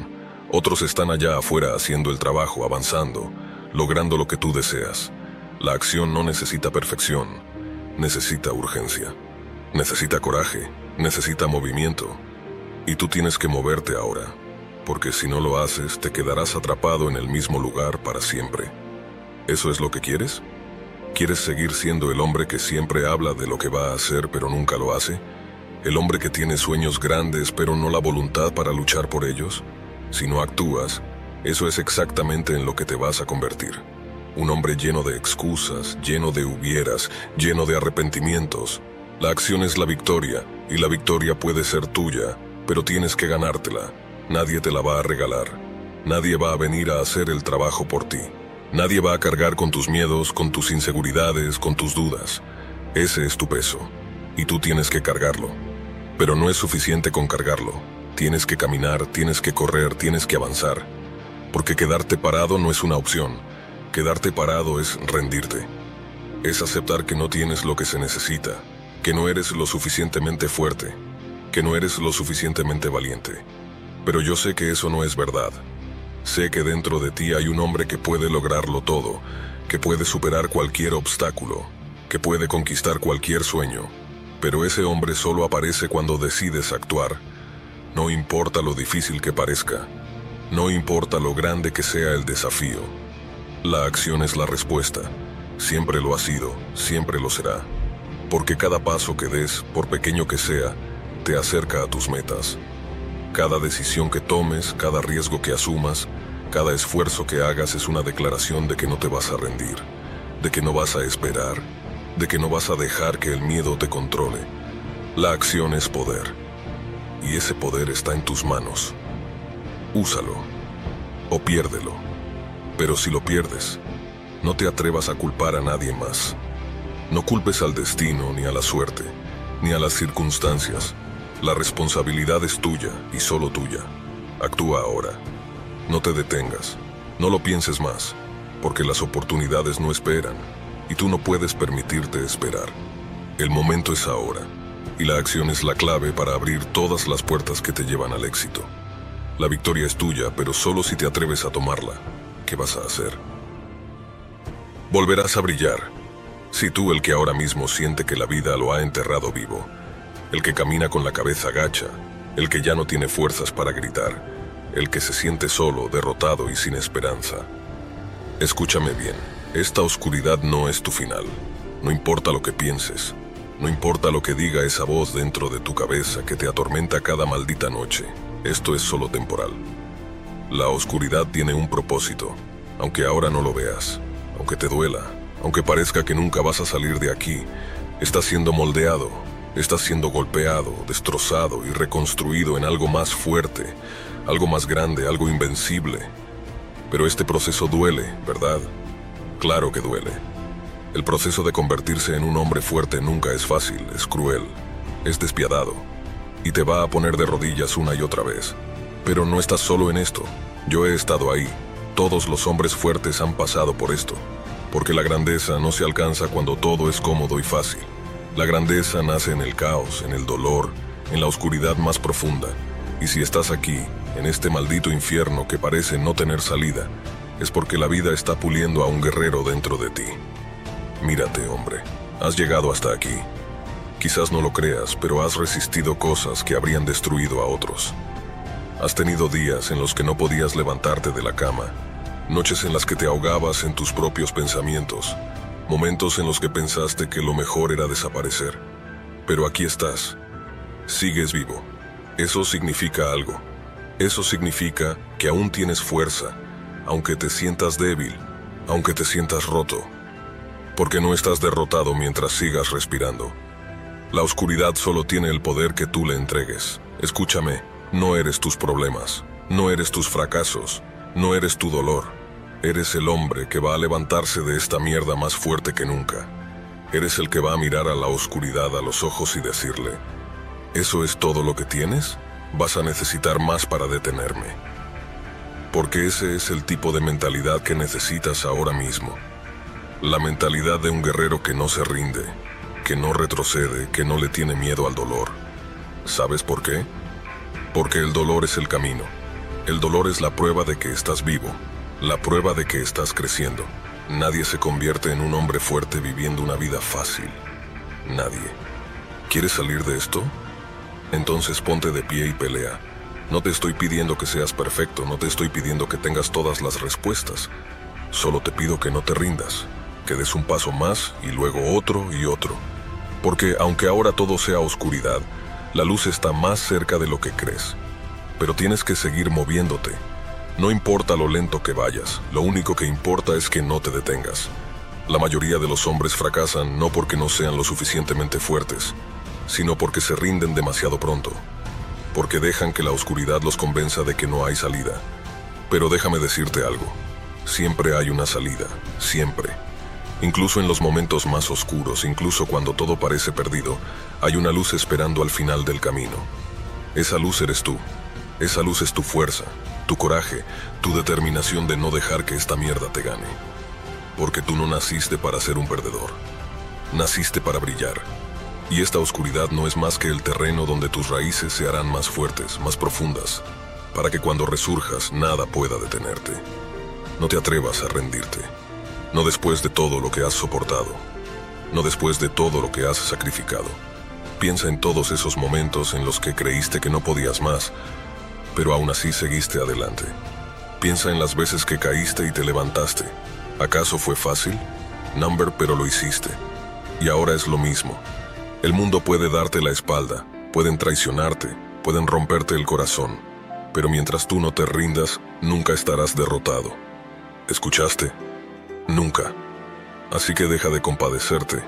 Otros están allá afuera haciendo el trabajo, avanzando, logrando lo que tú deseas. La acción no necesita perfección, necesita urgencia, necesita coraje, necesita movimiento. Y tú tienes que moverte ahora, porque si no lo haces, te quedarás atrapado en el mismo lugar para siempre. ¿Eso es lo que quieres? ¿Quieres seguir siendo el hombre que siempre habla de lo que va a hacer pero nunca lo hace? ¿El hombre que tiene sueños grandes pero no la voluntad para luchar por ellos? Si no actúas, eso es exactamente en lo que te vas a convertir. Un hombre lleno de excusas, lleno de hubieras, lleno de arrepentimientos. La acción es la victoria, y la victoria puede ser tuya, pero tienes que ganártela. Nadie te la va a regalar. Nadie va a venir a hacer el trabajo por ti. Nadie va a cargar con tus miedos, con tus inseguridades, con tus dudas. Ese es tu peso, y tú tienes que cargarlo. Pero no es suficiente con cargarlo. Tienes que caminar, tienes que correr, tienes que avanzar. Porque quedarte parado no es una opción. Quedarte parado es rendirte. Es aceptar que no tienes lo que se necesita, que no eres lo suficientemente fuerte, que no eres lo suficientemente valiente. Pero yo sé que eso no es verdad. Sé que dentro de ti hay un hombre que puede lograrlo todo, que puede superar cualquier obstáculo, que puede conquistar cualquier sueño. Pero ese hombre solo aparece cuando decides actuar. No importa lo difícil que parezca, no importa lo grande que sea el desafío. La acción es la respuesta. Siempre lo ha sido, siempre lo será. Porque cada paso que des, por pequeño que sea, te acerca a tus metas. Cada decisión que tomes, cada riesgo que asumas, cada esfuerzo que hagas es una declaración de que no te vas a rendir, de que no vas a esperar, de que no vas a dejar que el miedo te controle. La acción es poder, y ese poder está en tus manos. Úsalo, o piérdelo. Pero si lo pierdes, no te atrevas a culpar a nadie más. No culpes al destino, ni a la suerte, ni a las circunstancias. La responsabilidad es tuya y solo tuya. Actúa ahora. No te detengas. No lo pienses más, porque las oportunidades no esperan, y tú no puedes permitirte esperar. El momento es ahora, y la acción es la clave para abrir todas las puertas que te llevan al éxito. La victoria es tuya, pero solo si te atreves a tomarla. ¿Qué vas a hacer? Volverás a brillar. Si tú, el que ahora mismo siente que la vida lo ha enterrado vivo, el que camina con la cabeza gacha, el que ya no tiene fuerzas para gritar, el que se siente solo, derrotado y sin esperanza. Escúchame bien, esta oscuridad no es tu final. No importa lo que pienses, no importa lo que diga esa voz dentro de tu cabeza que te atormenta cada maldita noche. Esto es solo temporal. La oscuridad tiene un propósito, aunque ahora no lo veas, aunque te duela, aunque parezca que nunca vas a salir de aquí. Estás siendo moldeado, estás siendo golpeado, destrozado y reconstruido en algo más fuerte, algo más grande, algo invencible. Pero este proceso duele, ¿verdad? Claro que duele. El proceso de convertirse en un hombre fuerte nunca es fácil, es cruel, es despiadado, y te va a poner de rodillas una y otra vez. Pero no estás solo en esto. Yo he estado ahí. Todos los hombres fuertes han pasado por esto. Porque la grandeza no se alcanza cuando todo es cómodo y fácil. La grandeza nace en el caos, en el dolor, en la oscuridad más profunda. Y si estás aquí, en este maldito infierno que parece no tener salida, es porque la vida está puliendo a un guerrero dentro de ti. Mírate, hombre. Has llegado hasta aquí. Quizás no lo creas, pero has resistido cosas que habrían destruido a otros. Has tenido días en los que no podías levantarte de la cama, noches en las que te ahogabas en tus propios pensamientos, momentos en los que pensaste que lo mejor era desaparecer. Pero aquí estás. Sigues vivo. Eso significa algo. Eso significa que aún tienes fuerza, aunque te sientas débil, aunque te sientas roto. Porque no estás derrotado mientras sigas respirando. La oscuridad solo tiene el poder que tú le entregues. Escúchame, no eres tus problemas, no eres tus fracasos, no eres tu dolor. Eres el hombre que va a levantarse de esta mierda más fuerte que nunca. Eres el que va a mirar a la oscuridad a los ojos y decirle: ¿eso es todo lo que tienes? Vas a necesitar más para detenerme. Porque ese es el tipo de mentalidad que necesitas ahora mismo. La mentalidad de un guerrero que no se rinde, que no retrocede, que no le tiene miedo al dolor. ¿Sabes por qué? Porque el dolor es el camino. El dolor es la prueba de que estás vivo, la prueba de que estás creciendo. Nadie se convierte en un hombre fuerte viviendo una vida fácil. Nadie. ¿Quieres salir de esto? Entonces ponte de pie y pelea. No te estoy pidiendo que seas perfecto, no te estoy pidiendo que tengas todas las respuestas. Solo te pido que no te rindas, que des un paso más y luego otro y otro. Porque aunque ahora todo sea oscuridad, la luz está más cerca de lo que crees. Pero tienes que seguir moviéndote. No importa lo lento que vayas, lo único que importa es que no te detengas. La mayoría de los hombres fracasan no porque no sean lo suficientemente fuertes, sino porque se rinden demasiado pronto. Porque dejan que la oscuridad los convenza de que no hay salida. Pero déjame decirte algo. Siempre hay una salida, siempre. Incluso en los momentos más oscuros, incluso cuando todo parece perdido, hay una luz esperando al final del camino. Esa luz eres tú. Esa luz es tu fuerza, tu coraje, tu determinación de no dejar que esta mierda te gane. Porque tú no naciste para ser un perdedor. Naciste para brillar. Y esta oscuridad no es más que el terreno donde tus raíces se harán más fuertes, más profundas, para que cuando resurjas nada pueda detenerte. No te atrevas a rendirte. No después de todo lo que has soportado. No después de todo lo que has sacrificado. Piensa en todos esos momentos en los que creíste que no podías más, pero aún así seguiste adelante. Piensa en las veces que caíste y te levantaste. ¿Acaso fue fácil? Number, pero lo hiciste. Y ahora es lo mismo. El mundo puede darte la espalda, pueden traicionarte, pueden romperte el corazón, pero mientras tú no te rindas, nunca estarás derrotado. ¿Escuchaste? Nunca. Así que deja de compadecerte.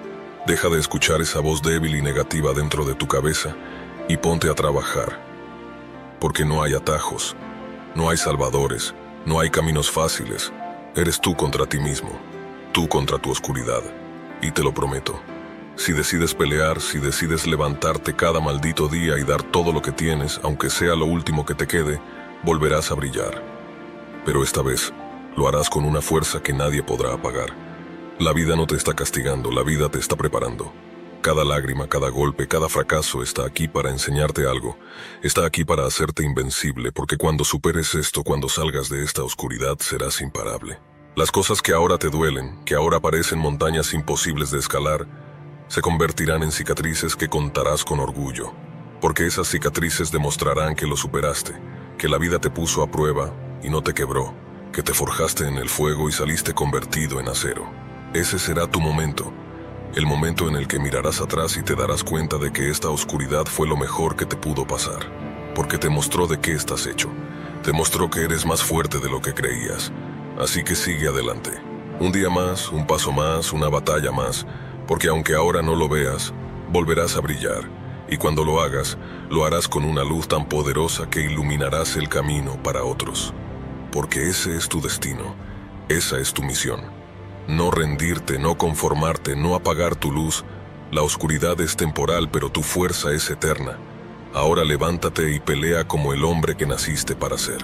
Deja de escuchar esa voz débil y negativa dentro de tu cabeza y ponte a trabajar. Porque no hay atajos, no hay salvadores, no hay caminos fáciles. Eres tú contra ti mismo, tú contra tu oscuridad, y te lo prometo. Si decides pelear, si decides levantarte cada maldito día y dar todo lo que tienes, aunque sea lo último que te quede, volverás a brillar. Pero esta vez, lo harás con una fuerza que nadie podrá apagar. La vida no te está castigando, la vida te está preparando. Cada lágrima, cada golpe, cada fracaso está aquí para enseñarte algo. Está aquí para hacerte invencible, porque cuando superes esto, cuando salgas de esta oscuridad, serás imparable. Las cosas que ahora te duelen, que ahora parecen montañas imposibles de escalar, se convertirán en cicatrices que contarás con orgullo, porque esas cicatrices demostrarán que lo superaste, que la vida te puso a prueba y no te quebró, que te forjaste en el fuego y saliste convertido en acero. Ese será tu momento, el momento en el que mirarás atrás y te darás cuenta de que esta oscuridad fue lo mejor que te pudo pasar, porque te mostró de qué estás hecho, te mostró que eres más fuerte de lo que creías, así que sigue adelante. Un día más, un paso más, una batalla más, porque aunque ahora no lo veas, volverás a brillar, y cuando lo hagas, lo harás con una luz tan poderosa que iluminarás el camino para otros. Porque ese es tu destino, esa es tu misión. No rendirte, no conformarte, no apagar tu luz. La oscuridad es temporal, pero tu fuerza es eterna. Ahora levántate y pelea como el hombre que naciste para ser.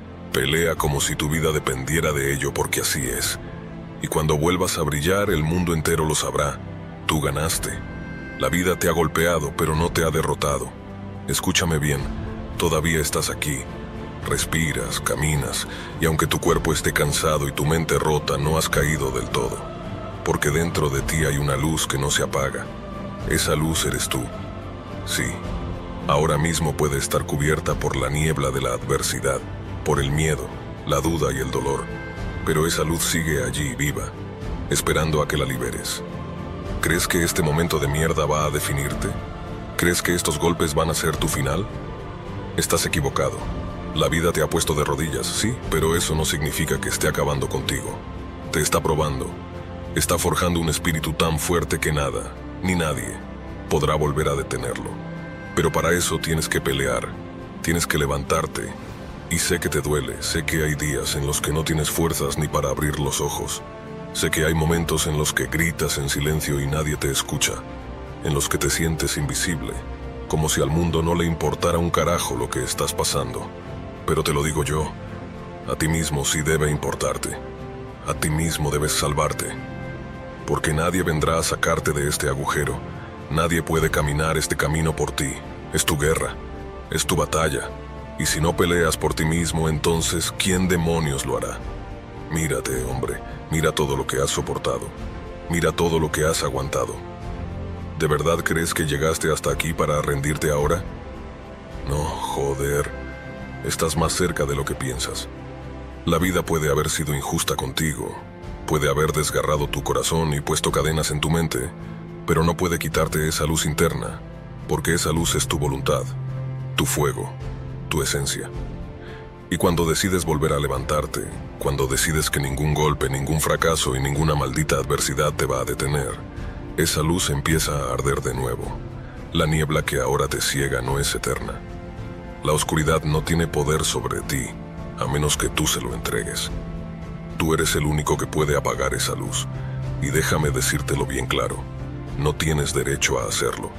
Pelea como si tu vida dependiera de ello, porque así es. Y cuando vuelvas a brillar, el mundo entero lo sabrá. Tú ganaste. La vida te ha golpeado, pero no te ha derrotado. Escúchame bien, todavía estás aquí. Respiras, caminas, y aunque tu cuerpo esté cansado y tu mente rota, no has caído del todo. Porque dentro de ti hay una luz que no se apaga. Esa luz eres tú. Sí, ahora mismo puede estar cubierta por la niebla de la adversidad, por el miedo, la duda y el dolor. Pero esa luz sigue allí, viva, esperando a que la liberes. ¿Crees que este momento de mierda va a definirte? ¿Crees que estos golpes van a ser tu final? Estás equivocado. La vida te ha puesto de rodillas, sí, pero eso no significa que esté acabando contigo. Te está probando. Está forjando un espíritu tan fuerte que nada, ni nadie, podrá volver a detenerlo. Pero para eso tienes que pelear, tienes que levantarte. Y sé que te duele, sé que hay días en los que no tienes fuerzas ni para abrir los ojos. Sé que hay momentos en los que gritas en silencio y nadie te escucha, en los que te sientes invisible, como si al mundo no le importara un carajo lo que estás pasando. Pero te lo digo yo, a ti mismo sí debe importarte. A ti mismo debes salvarte. Porque nadie vendrá a sacarte de este agujero. Nadie puede caminar este camino por ti. Es tu guerra, es tu batalla. Y si no peleas por ti mismo, entonces, ¿quién demonios lo hará? Mírate, hombre, mira todo lo que has soportado. Mira todo lo que has aguantado. ¿De verdad crees que llegaste hasta aquí para rendirte ahora? No, joder. Estás más cerca de lo que piensas. La vida puede haber sido injusta contigo. Puede haber desgarrado tu corazón y puesto cadenas en tu mente, pero no puede quitarte esa luz interna, porque esa luz es tu voluntad, tu fuego, tu esencia. Y cuando decides volver a levantarte, cuando decides que ningún golpe, ningún fracaso y ninguna maldita adversidad te va a detener, esa luz empieza a arder de nuevo. La niebla que ahora te ciega no es eterna. La oscuridad no tiene poder sobre ti, a menos que tú se lo entregues. Tú eres el único que puede apagar esa luz, y déjame decírtelo bien claro, no tienes derecho a hacerlo.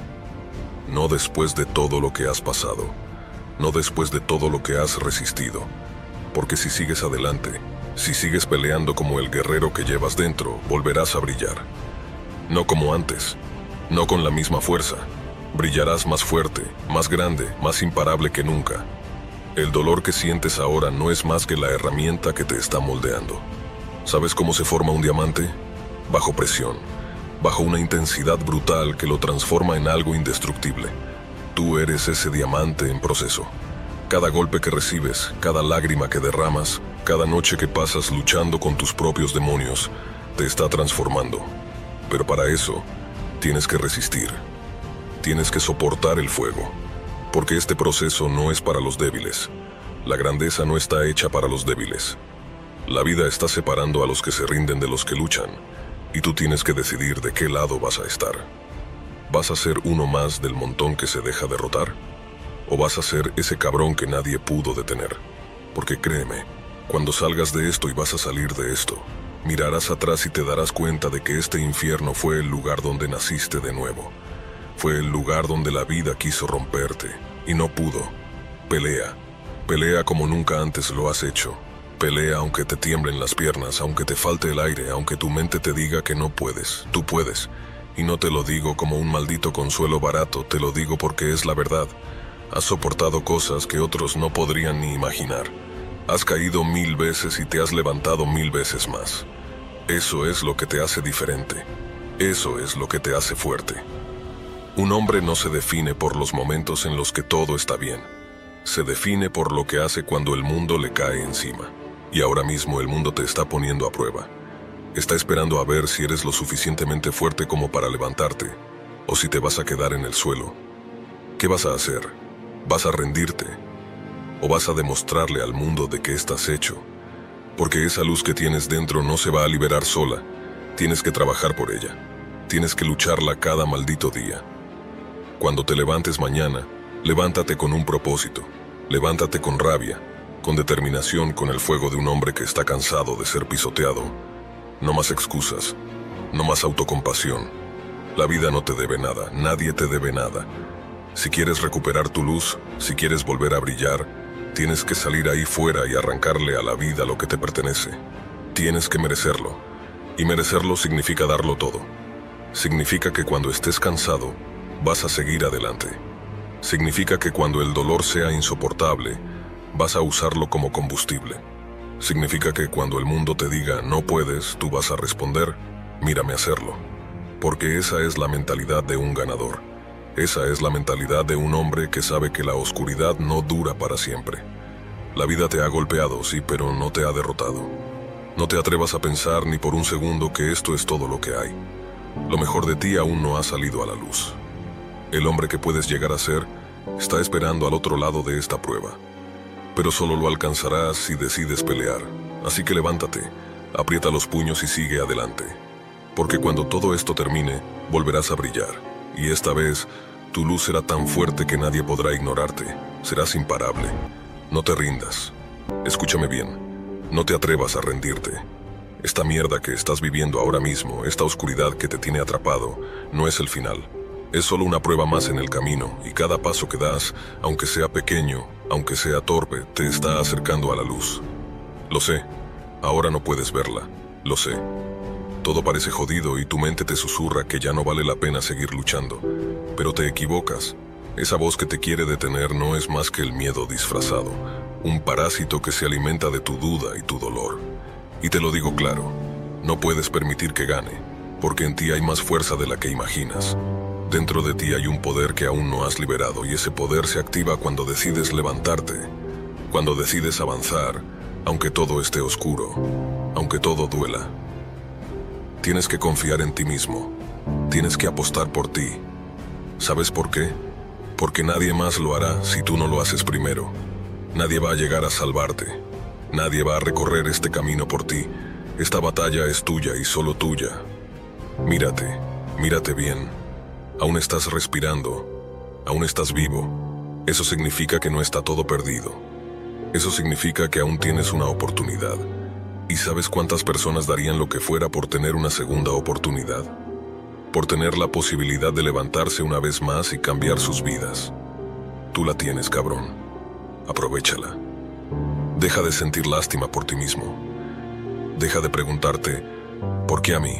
No después de todo lo que has pasado, no después de todo lo que has resistido, porque si sigues adelante, si sigues peleando como el guerrero que llevas dentro, volverás a brillar. No como antes, no con la misma fuerza, brillarás más fuerte, más grande, más imparable que nunca. El dolor que sientes ahora no es más que la herramienta que te está moldeando. ¿Sabes cómo se forma un diamante? Bajo presión, bajo una intensidad brutal que lo transforma en algo indestructible. Tú eres ese diamante en proceso. Cada golpe que recibes, cada lágrima que derramas, cada noche que pasas luchando con tus propios demonios, te está transformando. Pero para eso, tienes que resistir. Tienes que soportar el fuego. Porque este proceso no es para los débiles. La grandeza no está hecha para los débiles. La vida está separando a los que se rinden de los que luchan, y tú tienes que decidir de qué lado vas a estar. ¿Vas a ser uno más del montón que se deja derrotar? ¿O vas a ser ese cabrón que nadie pudo detener? Porque créeme, cuando salgas de esto y vas a salir de esto, mirarás atrás y te darás cuenta de que este infierno fue el lugar donde naciste de nuevo. Fue el lugar donde la vida quiso romperte, y no pudo. Pelea. Pelea como nunca antes lo has hecho. Pelea aunque te tiemblen las piernas, aunque te falte el aire, aunque tu mente te diga que no puedes. Tú puedes. Y no te lo digo como un maldito consuelo barato, te lo digo porque es la verdad. Has soportado cosas que otros no podrían ni imaginar. Has caído mil veces y te has levantado mil veces más. Eso es lo que te hace diferente. Eso es lo que te hace fuerte. Un hombre no se define por los momentos en los que todo está bien. Se define por lo que hace cuando el mundo le cae encima. Y ahora mismo el mundo te está poniendo a prueba. Está esperando a ver si eres lo suficientemente fuerte como para levantarte, o si te vas a quedar en el suelo. ¿Qué vas a hacer? ¿Vas a rendirte? ¿O vas a demostrarle al mundo de qué estás hecho? Porque esa luz que tienes dentro no se va a liberar sola. Tienes que trabajar por ella. Tienes que lucharla cada maldito día. Cuando te levantes mañana, levántate con un propósito. Levántate con rabia, con determinación, con el fuego de un hombre que está cansado de ser pisoteado. No más excusas, no más autocompasión. La vida no te debe nada, nadie te debe nada. Si quieres recuperar tu luz, si quieres volver a brillar, tienes que salir ahí fuera y arrancarle a la vida lo que te pertenece. Tienes que merecerlo. Y merecerlo significa darlo todo. Significa que cuando estés cansado, vas a seguir adelante. Significa que cuando el dolor sea insoportable, vas a usarlo como combustible. Significa que cuando el mundo te diga no puedes, tú vas a responder, mírame hacerlo. Porque esa es la mentalidad de un ganador. Esa es la mentalidad de un hombre que sabe que la oscuridad no dura para siempre. La vida te ha golpeado, sí, pero no te ha derrotado. No te atrevas a pensar ni por un segundo que esto es todo lo que hay. Lo mejor de ti aún no ha salido a la luz. El hombre que puedes llegar a ser está esperando al otro lado de esta prueba. Pero solo lo alcanzarás si decides pelear. Así que levántate, aprieta los puños y sigue adelante. Porque cuando todo esto termine, volverás a brillar. Y esta vez, tu luz será tan fuerte que nadie podrá ignorarte. Serás imparable. No te rindas. Escúchame bien. No te atrevas a rendirte. Esta mierda que estás viviendo ahora mismo, esta oscuridad que te tiene atrapado, no es el final. Es solo una prueba más en el camino, y cada paso que das, aunque sea pequeño, aunque sea torpe, te está acercando a la luz. Lo sé. Ahora no puedes verla. Lo sé. Todo parece jodido y tu mente te susurra que ya no vale la pena seguir luchando. Pero te equivocas. Esa voz que te quiere detener no es más que el miedo disfrazado, un parásito que se alimenta de tu duda y tu dolor. Y te lo digo claro, no puedes permitir que gane, porque en ti hay más fuerza de la que imaginas. Dentro de ti hay un poder que aún no has liberado y ese poder se activa cuando decides levantarte, cuando decides avanzar, aunque todo esté oscuro, aunque todo duela. Tienes que confiar en ti mismo, tienes que apostar por ti. ¿Sabes por qué? Porque nadie más lo hará si tú no lo haces primero. Nadie va a llegar a salvarte, nadie va a recorrer este camino por ti. Esta batalla es tuya y solo tuya. Mírate, mírate bien. Aún estás respirando, aún estás vivo. Eso significa que no está todo perdido. Eso significa que aún tienes una oportunidad. ¿Y sabes cuántas personas darían lo que fuera por tener una segunda oportunidad? Por tener la posibilidad de levantarse una vez más y cambiar sus vidas. Tú la tienes, cabrón. Aprovéchala. Deja de sentir lástima por ti mismo. Deja de preguntarte, ¿por qué a mí?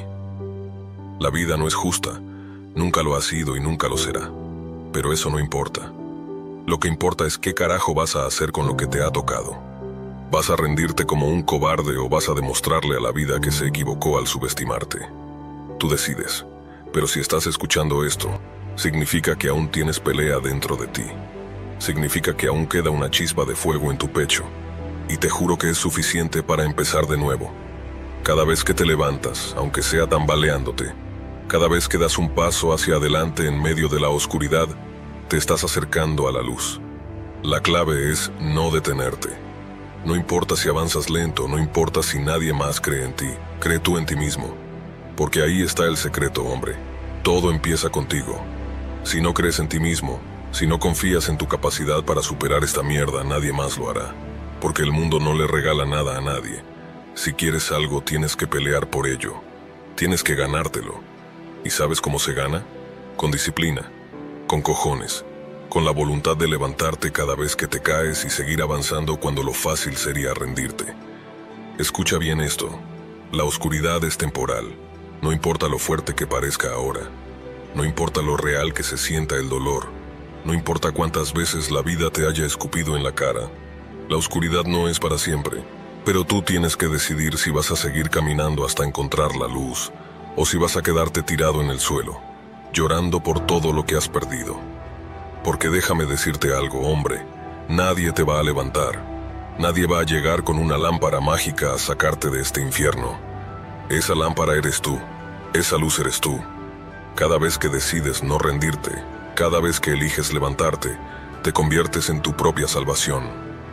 La vida no es justa. Nunca lo ha sido y nunca lo será. Pero eso no importa. Lo que importa es qué carajo vas a hacer con lo que te ha tocado. ¿Vas a rendirte como un cobarde o vas a demostrarle a la vida que se equivocó al subestimarte? Tú decides. Pero si estás escuchando esto, significa que aún tienes pelea dentro de ti. Significa que aún queda una chispa de fuego en tu pecho. Y te juro que es suficiente para empezar de nuevo. Cada vez que te levantas, aunque sea tambaleándote, cada vez que das un paso hacia adelante en medio de la oscuridad, te estás acercando a la luz. La clave es no detenerte. No importa si avanzas lento, no importa si nadie más cree en ti, cree tú en ti mismo. Porque ahí está el secreto, hombre. Todo empieza contigo. Si no crees en ti mismo, si no confías en tu capacidad para superar esta mierda, nadie más lo hará. Porque el mundo no le regala nada a nadie. Si quieres algo, tienes que pelear por ello. Tienes que ganártelo. ¿Y sabes cómo se gana? Con disciplina, con cojones, con la voluntad de levantarte cada vez que te caes y seguir avanzando cuando lo fácil sería rendirte. Escucha bien esto. La oscuridad es temporal. No importa lo fuerte que parezca ahora. No importa lo real que se sienta el dolor. No importa cuántas veces la vida te haya escupido en la cara. La oscuridad no es para siempre. Pero tú tienes que decidir si vas a seguir caminando hasta encontrar la luz, o si vas a quedarte tirado en el suelo, llorando por todo lo que has perdido. Porque déjame decirte algo, hombre, nadie te va a levantar. Nadie va a llegar con una lámpara mágica a sacarte de este infierno. Esa lámpara eres tú, esa luz eres tú. Cada vez que decides no rendirte, cada vez que eliges levantarte, te conviertes en tu propia salvación.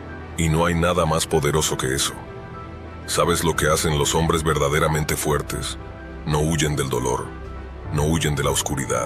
Y no hay nada más poderoso que eso. ¿Sabes lo que hacen los hombres verdaderamente fuertes? No huyen del dolor, no huyen de la oscuridad.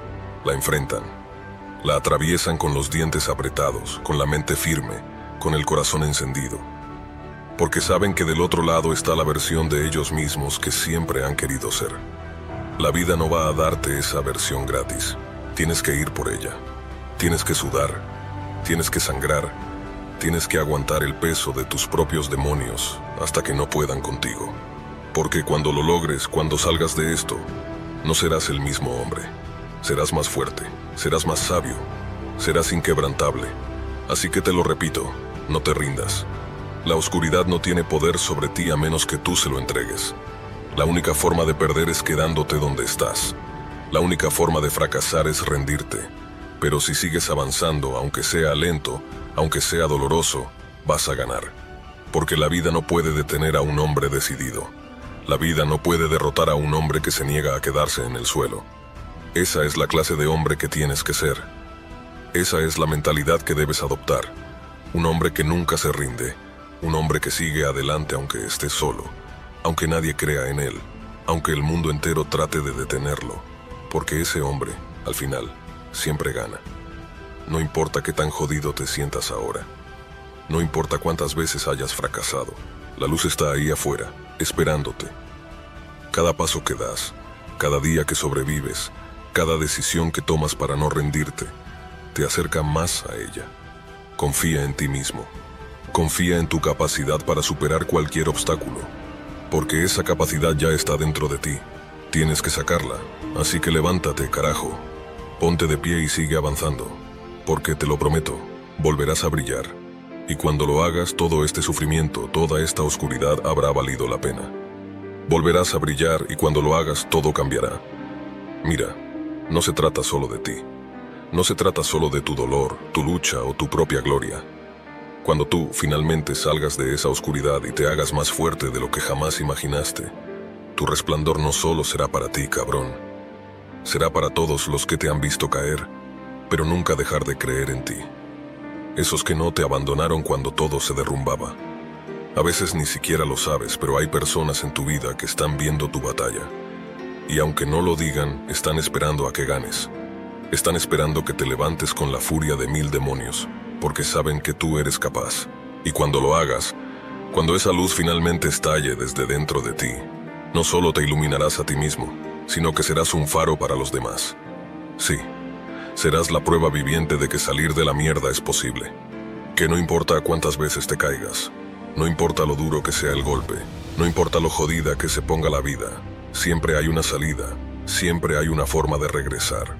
La enfrentan, la atraviesan con los dientes apretados, con la mente firme, con el corazón encendido. Porque saben que del otro lado está la versión de ellos mismos que siempre han querido ser. La vida no va a darte esa versión gratis. Tienes que ir por ella. Tienes que sudar. Tienes que sangrar. Tienes que aguantar el peso de tus propios demonios hasta que no puedan contigo. Porque cuando lo logres, cuando salgas de esto, no serás el mismo hombre. Serás más fuerte, serás más sabio, serás inquebrantable. Así que te lo repito, no te rindas. La oscuridad no tiene poder sobre ti a menos que tú se lo entregues. La única forma de perder es quedándote donde estás. La única forma de fracasar es rendirte. Pero si sigues avanzando, aunque sea lento, aunque sea doloroso, vas a ganar. Porque la vida no puede detener a un hombre decidido. La vida no puede derrotar a un hombre que se niega a quedarse en el suelo. Esa es la clase de hombre que tienes que ser. Esa es la mentalidad que debes adoptar. Un hombre que nunca se rinde. Un hombre que sigue adelante aunque esté solo. Aunque nadie crea en él. Aunque el mundo entero trate de detenerlo. Porque ese hombre, al final, siempre gana. No importa qué tan jodido te sientas ahora. No importa cuántas veces hayas fracasado. La luz está ahí afuera, esperándote. Cada paso que das, cada día que sobrevives, cada decisión que tomas para no rendirte, te acerca más a ella. Confía en ti mismo. Confía en tu capacidad para superar cualquier obstáculo. Porque esa capacidad ya está dentro de ti. Tienes que sacarla. Así que levántate, carajo. Ponte de pie y sigue avanzando. porque te lo prometo, volverás a brillar. Y cuando lo hagas, todo este sufrimiento, toda esta oscuridad habrá valido la pena. Volverás a brillar y cuando lo hagas, todo cambiará. Mira, no se trata solo de ti. No se trata solo de tu dolor, tu lucha o tu propia gloria. Cuando tú finalmente salgas de esa oscuridad y te hagas más fuerte de lo que jamás imaginaste, tu resplandor no solo será para ti, cabrón. Será para todos los que te han visto caer, pero nunca dejar de creer en ti. Esos que no te abandonaron cuando todo se derrumbaba. A veces ni siquiera lo sabes, pero hay personas en tu vida que están viendo tu batalla. Y aunque no lo digan, están esperando a que ganes. Están esperando que te levantes con la furia de mil demonios, porque saben que tú eres capaz. Y cuando lo hagas, cuando esa luz finalmente estalle desde dentro de ti, no solo te iluminarás a ti mismo, sino que serás un faro para los demás. Sí, serás la prueba viviente de que salir de la mierda es posible. Que no importa cuántas veces te caigas, no importa lo duro que sea el golpe, no importa lo jodida que se ponga la vida, siempre hay una salida, siempre hay una forma de regresar.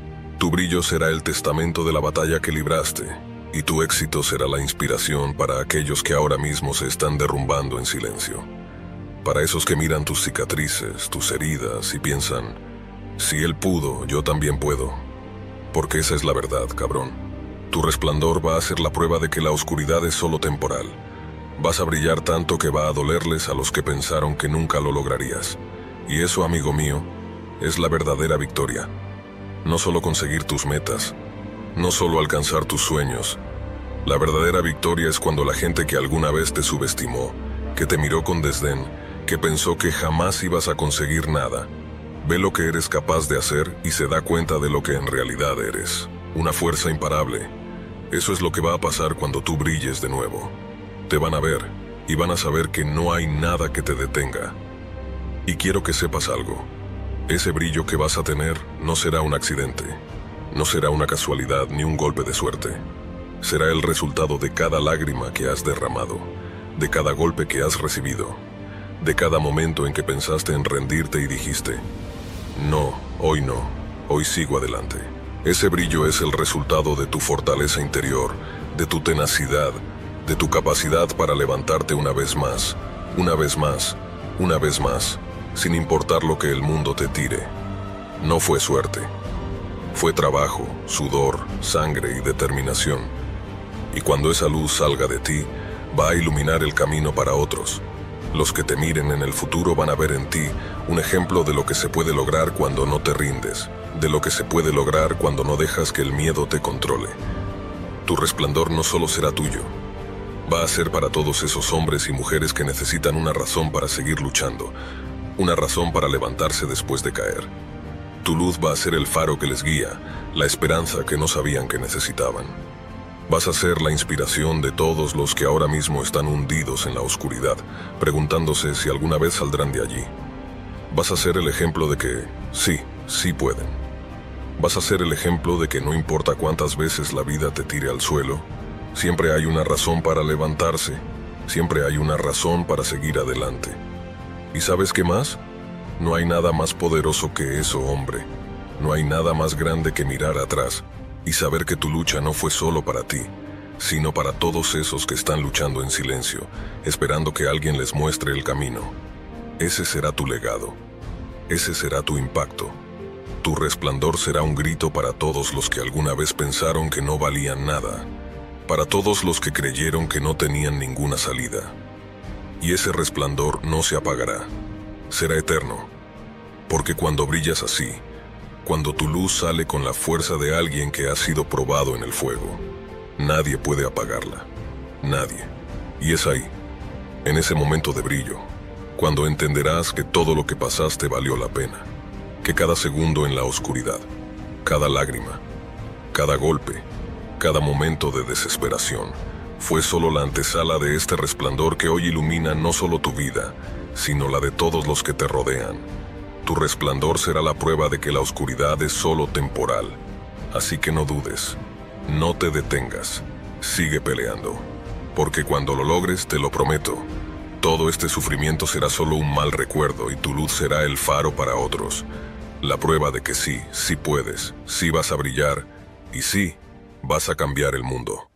Tu brillo será el testamento de la batalla que libraste, y tu éxito será la inspiración para aquellos que ahora mismo se están derrumbando en silencio. Para esos que miran tus cicatrices, tus heridas y piensan, si él pudo, yo también puedo. Porque esa es la verdad, cabrón. Tu resplandor va a ser la prueba de que la oscuridad es solo temporal. Vas a brillar tanto que va a dolerles a los que pensaron que nunca lo lograrías. Y eso, amigo mío, es la verdadera victoria. No solo conseguir tus metas, no solo alcanzar tus sueños. La verdadera victoria es cuando la gente que alguna vez te subestimó, que te miró con desdén, que pensó que jamás ibas a conseguir nada, ve lo que eres capaz de hacer y se da cuenta de lo que en realidad eres. Una fuerza imparable. Eso es lo que va a pasar cuando tú brilles de nuevo. Te van a ver y van a saber que no hay nada que te detenga. Y quiero que sepas algo. Ese brillo que vas a tener no será un accidente. No será una casualidad ni un golpe de suerte. Será el resultado de cada lágrima que has derramado, de cada golpe que has recibido, de cada momento en que pensaste en rendirte y dijiste, no, hoy no, hoy sigo adelante. Ese brillo es el resultado de tu fortaleza interior, de tu tenacidad, de tu capacidad para levantarte una vez más, una vez más, una vez más, sin importar lo que el mundo te tire. No fue suerte. Fue trabajo, sudor, sangre y determinación. Y cuando esa luz salga de ti, va a iluminar el camino para otros. Los que te miren en el futuro van a ver en ti un ejemplo de lo que se puede lograr cuando no te rindes, de lo que se puede lograr cuando no dejas que el miedo te controle. Tu resplandor no solo será tuyo, va a ser para todos esos hombres y mujeres que necesitan una razón para seguir luchando, una razón para levantarse después de caer. Tu luz va a ser el faro que les guía, la esperanza que no sabían que necesitaban. Vas a ser la inspiración de todos los que ahora mismo están hundidos en la oscuridad, preguntándose si alguna vez saldrán de allí. Vas a ser el ejemplo de que, sí, sí pueden. Vas a ser el ejemplo de que no importa cuántas veces la vida te tire al suelo, siempre hay una razón para levantarse, siempre hay una razón para seguir adelante. ¿Y sabes qué más? No hay nada más poderoso que eso, hombre. No hay nada más grande que mirar atrás y saber que tu lucha no fue solo para ti, sino para todos esos que están luchando en silencio, esperando que alguien les muestre el camino. Ese será tu legado. Ese será tu impacto. Tu resplandor será un grito para todos los que alguna vez pensaron que no valían nada, para todos los que creyeron que no tenían ninguna salida. Y ese resplandor no se apagará. Será eterno. Porque cuando brillas así, cuando tu luz sale con la fuerza de alguien que ha sido probado en el fuego, nadie puede apagarla. Nadie. Y es ahí, en ese momento de brillo, cuando entenderás que todo lo que pasaste valió la pena. Que cada segundo en la oscuridad, cada lágrima, cada golpe, cada momento de desesperación, fue solo la antesala de este resplandor que hoy ilumina no solo tu vida, sino la de todos los que te rodean. Tu resplandor será la prueba de que la oscuridad es solo temporal. Así que no dudes, no te detengas, sigue peleando. Porque cuando lo logres, te lo prometo, todo este sufrimiento será solo un mal recuerdo y tu luz será el faro para otros. La prueba de que sí, sí puedes, sí vas a brillar y sí, vas a cambiar el mundo.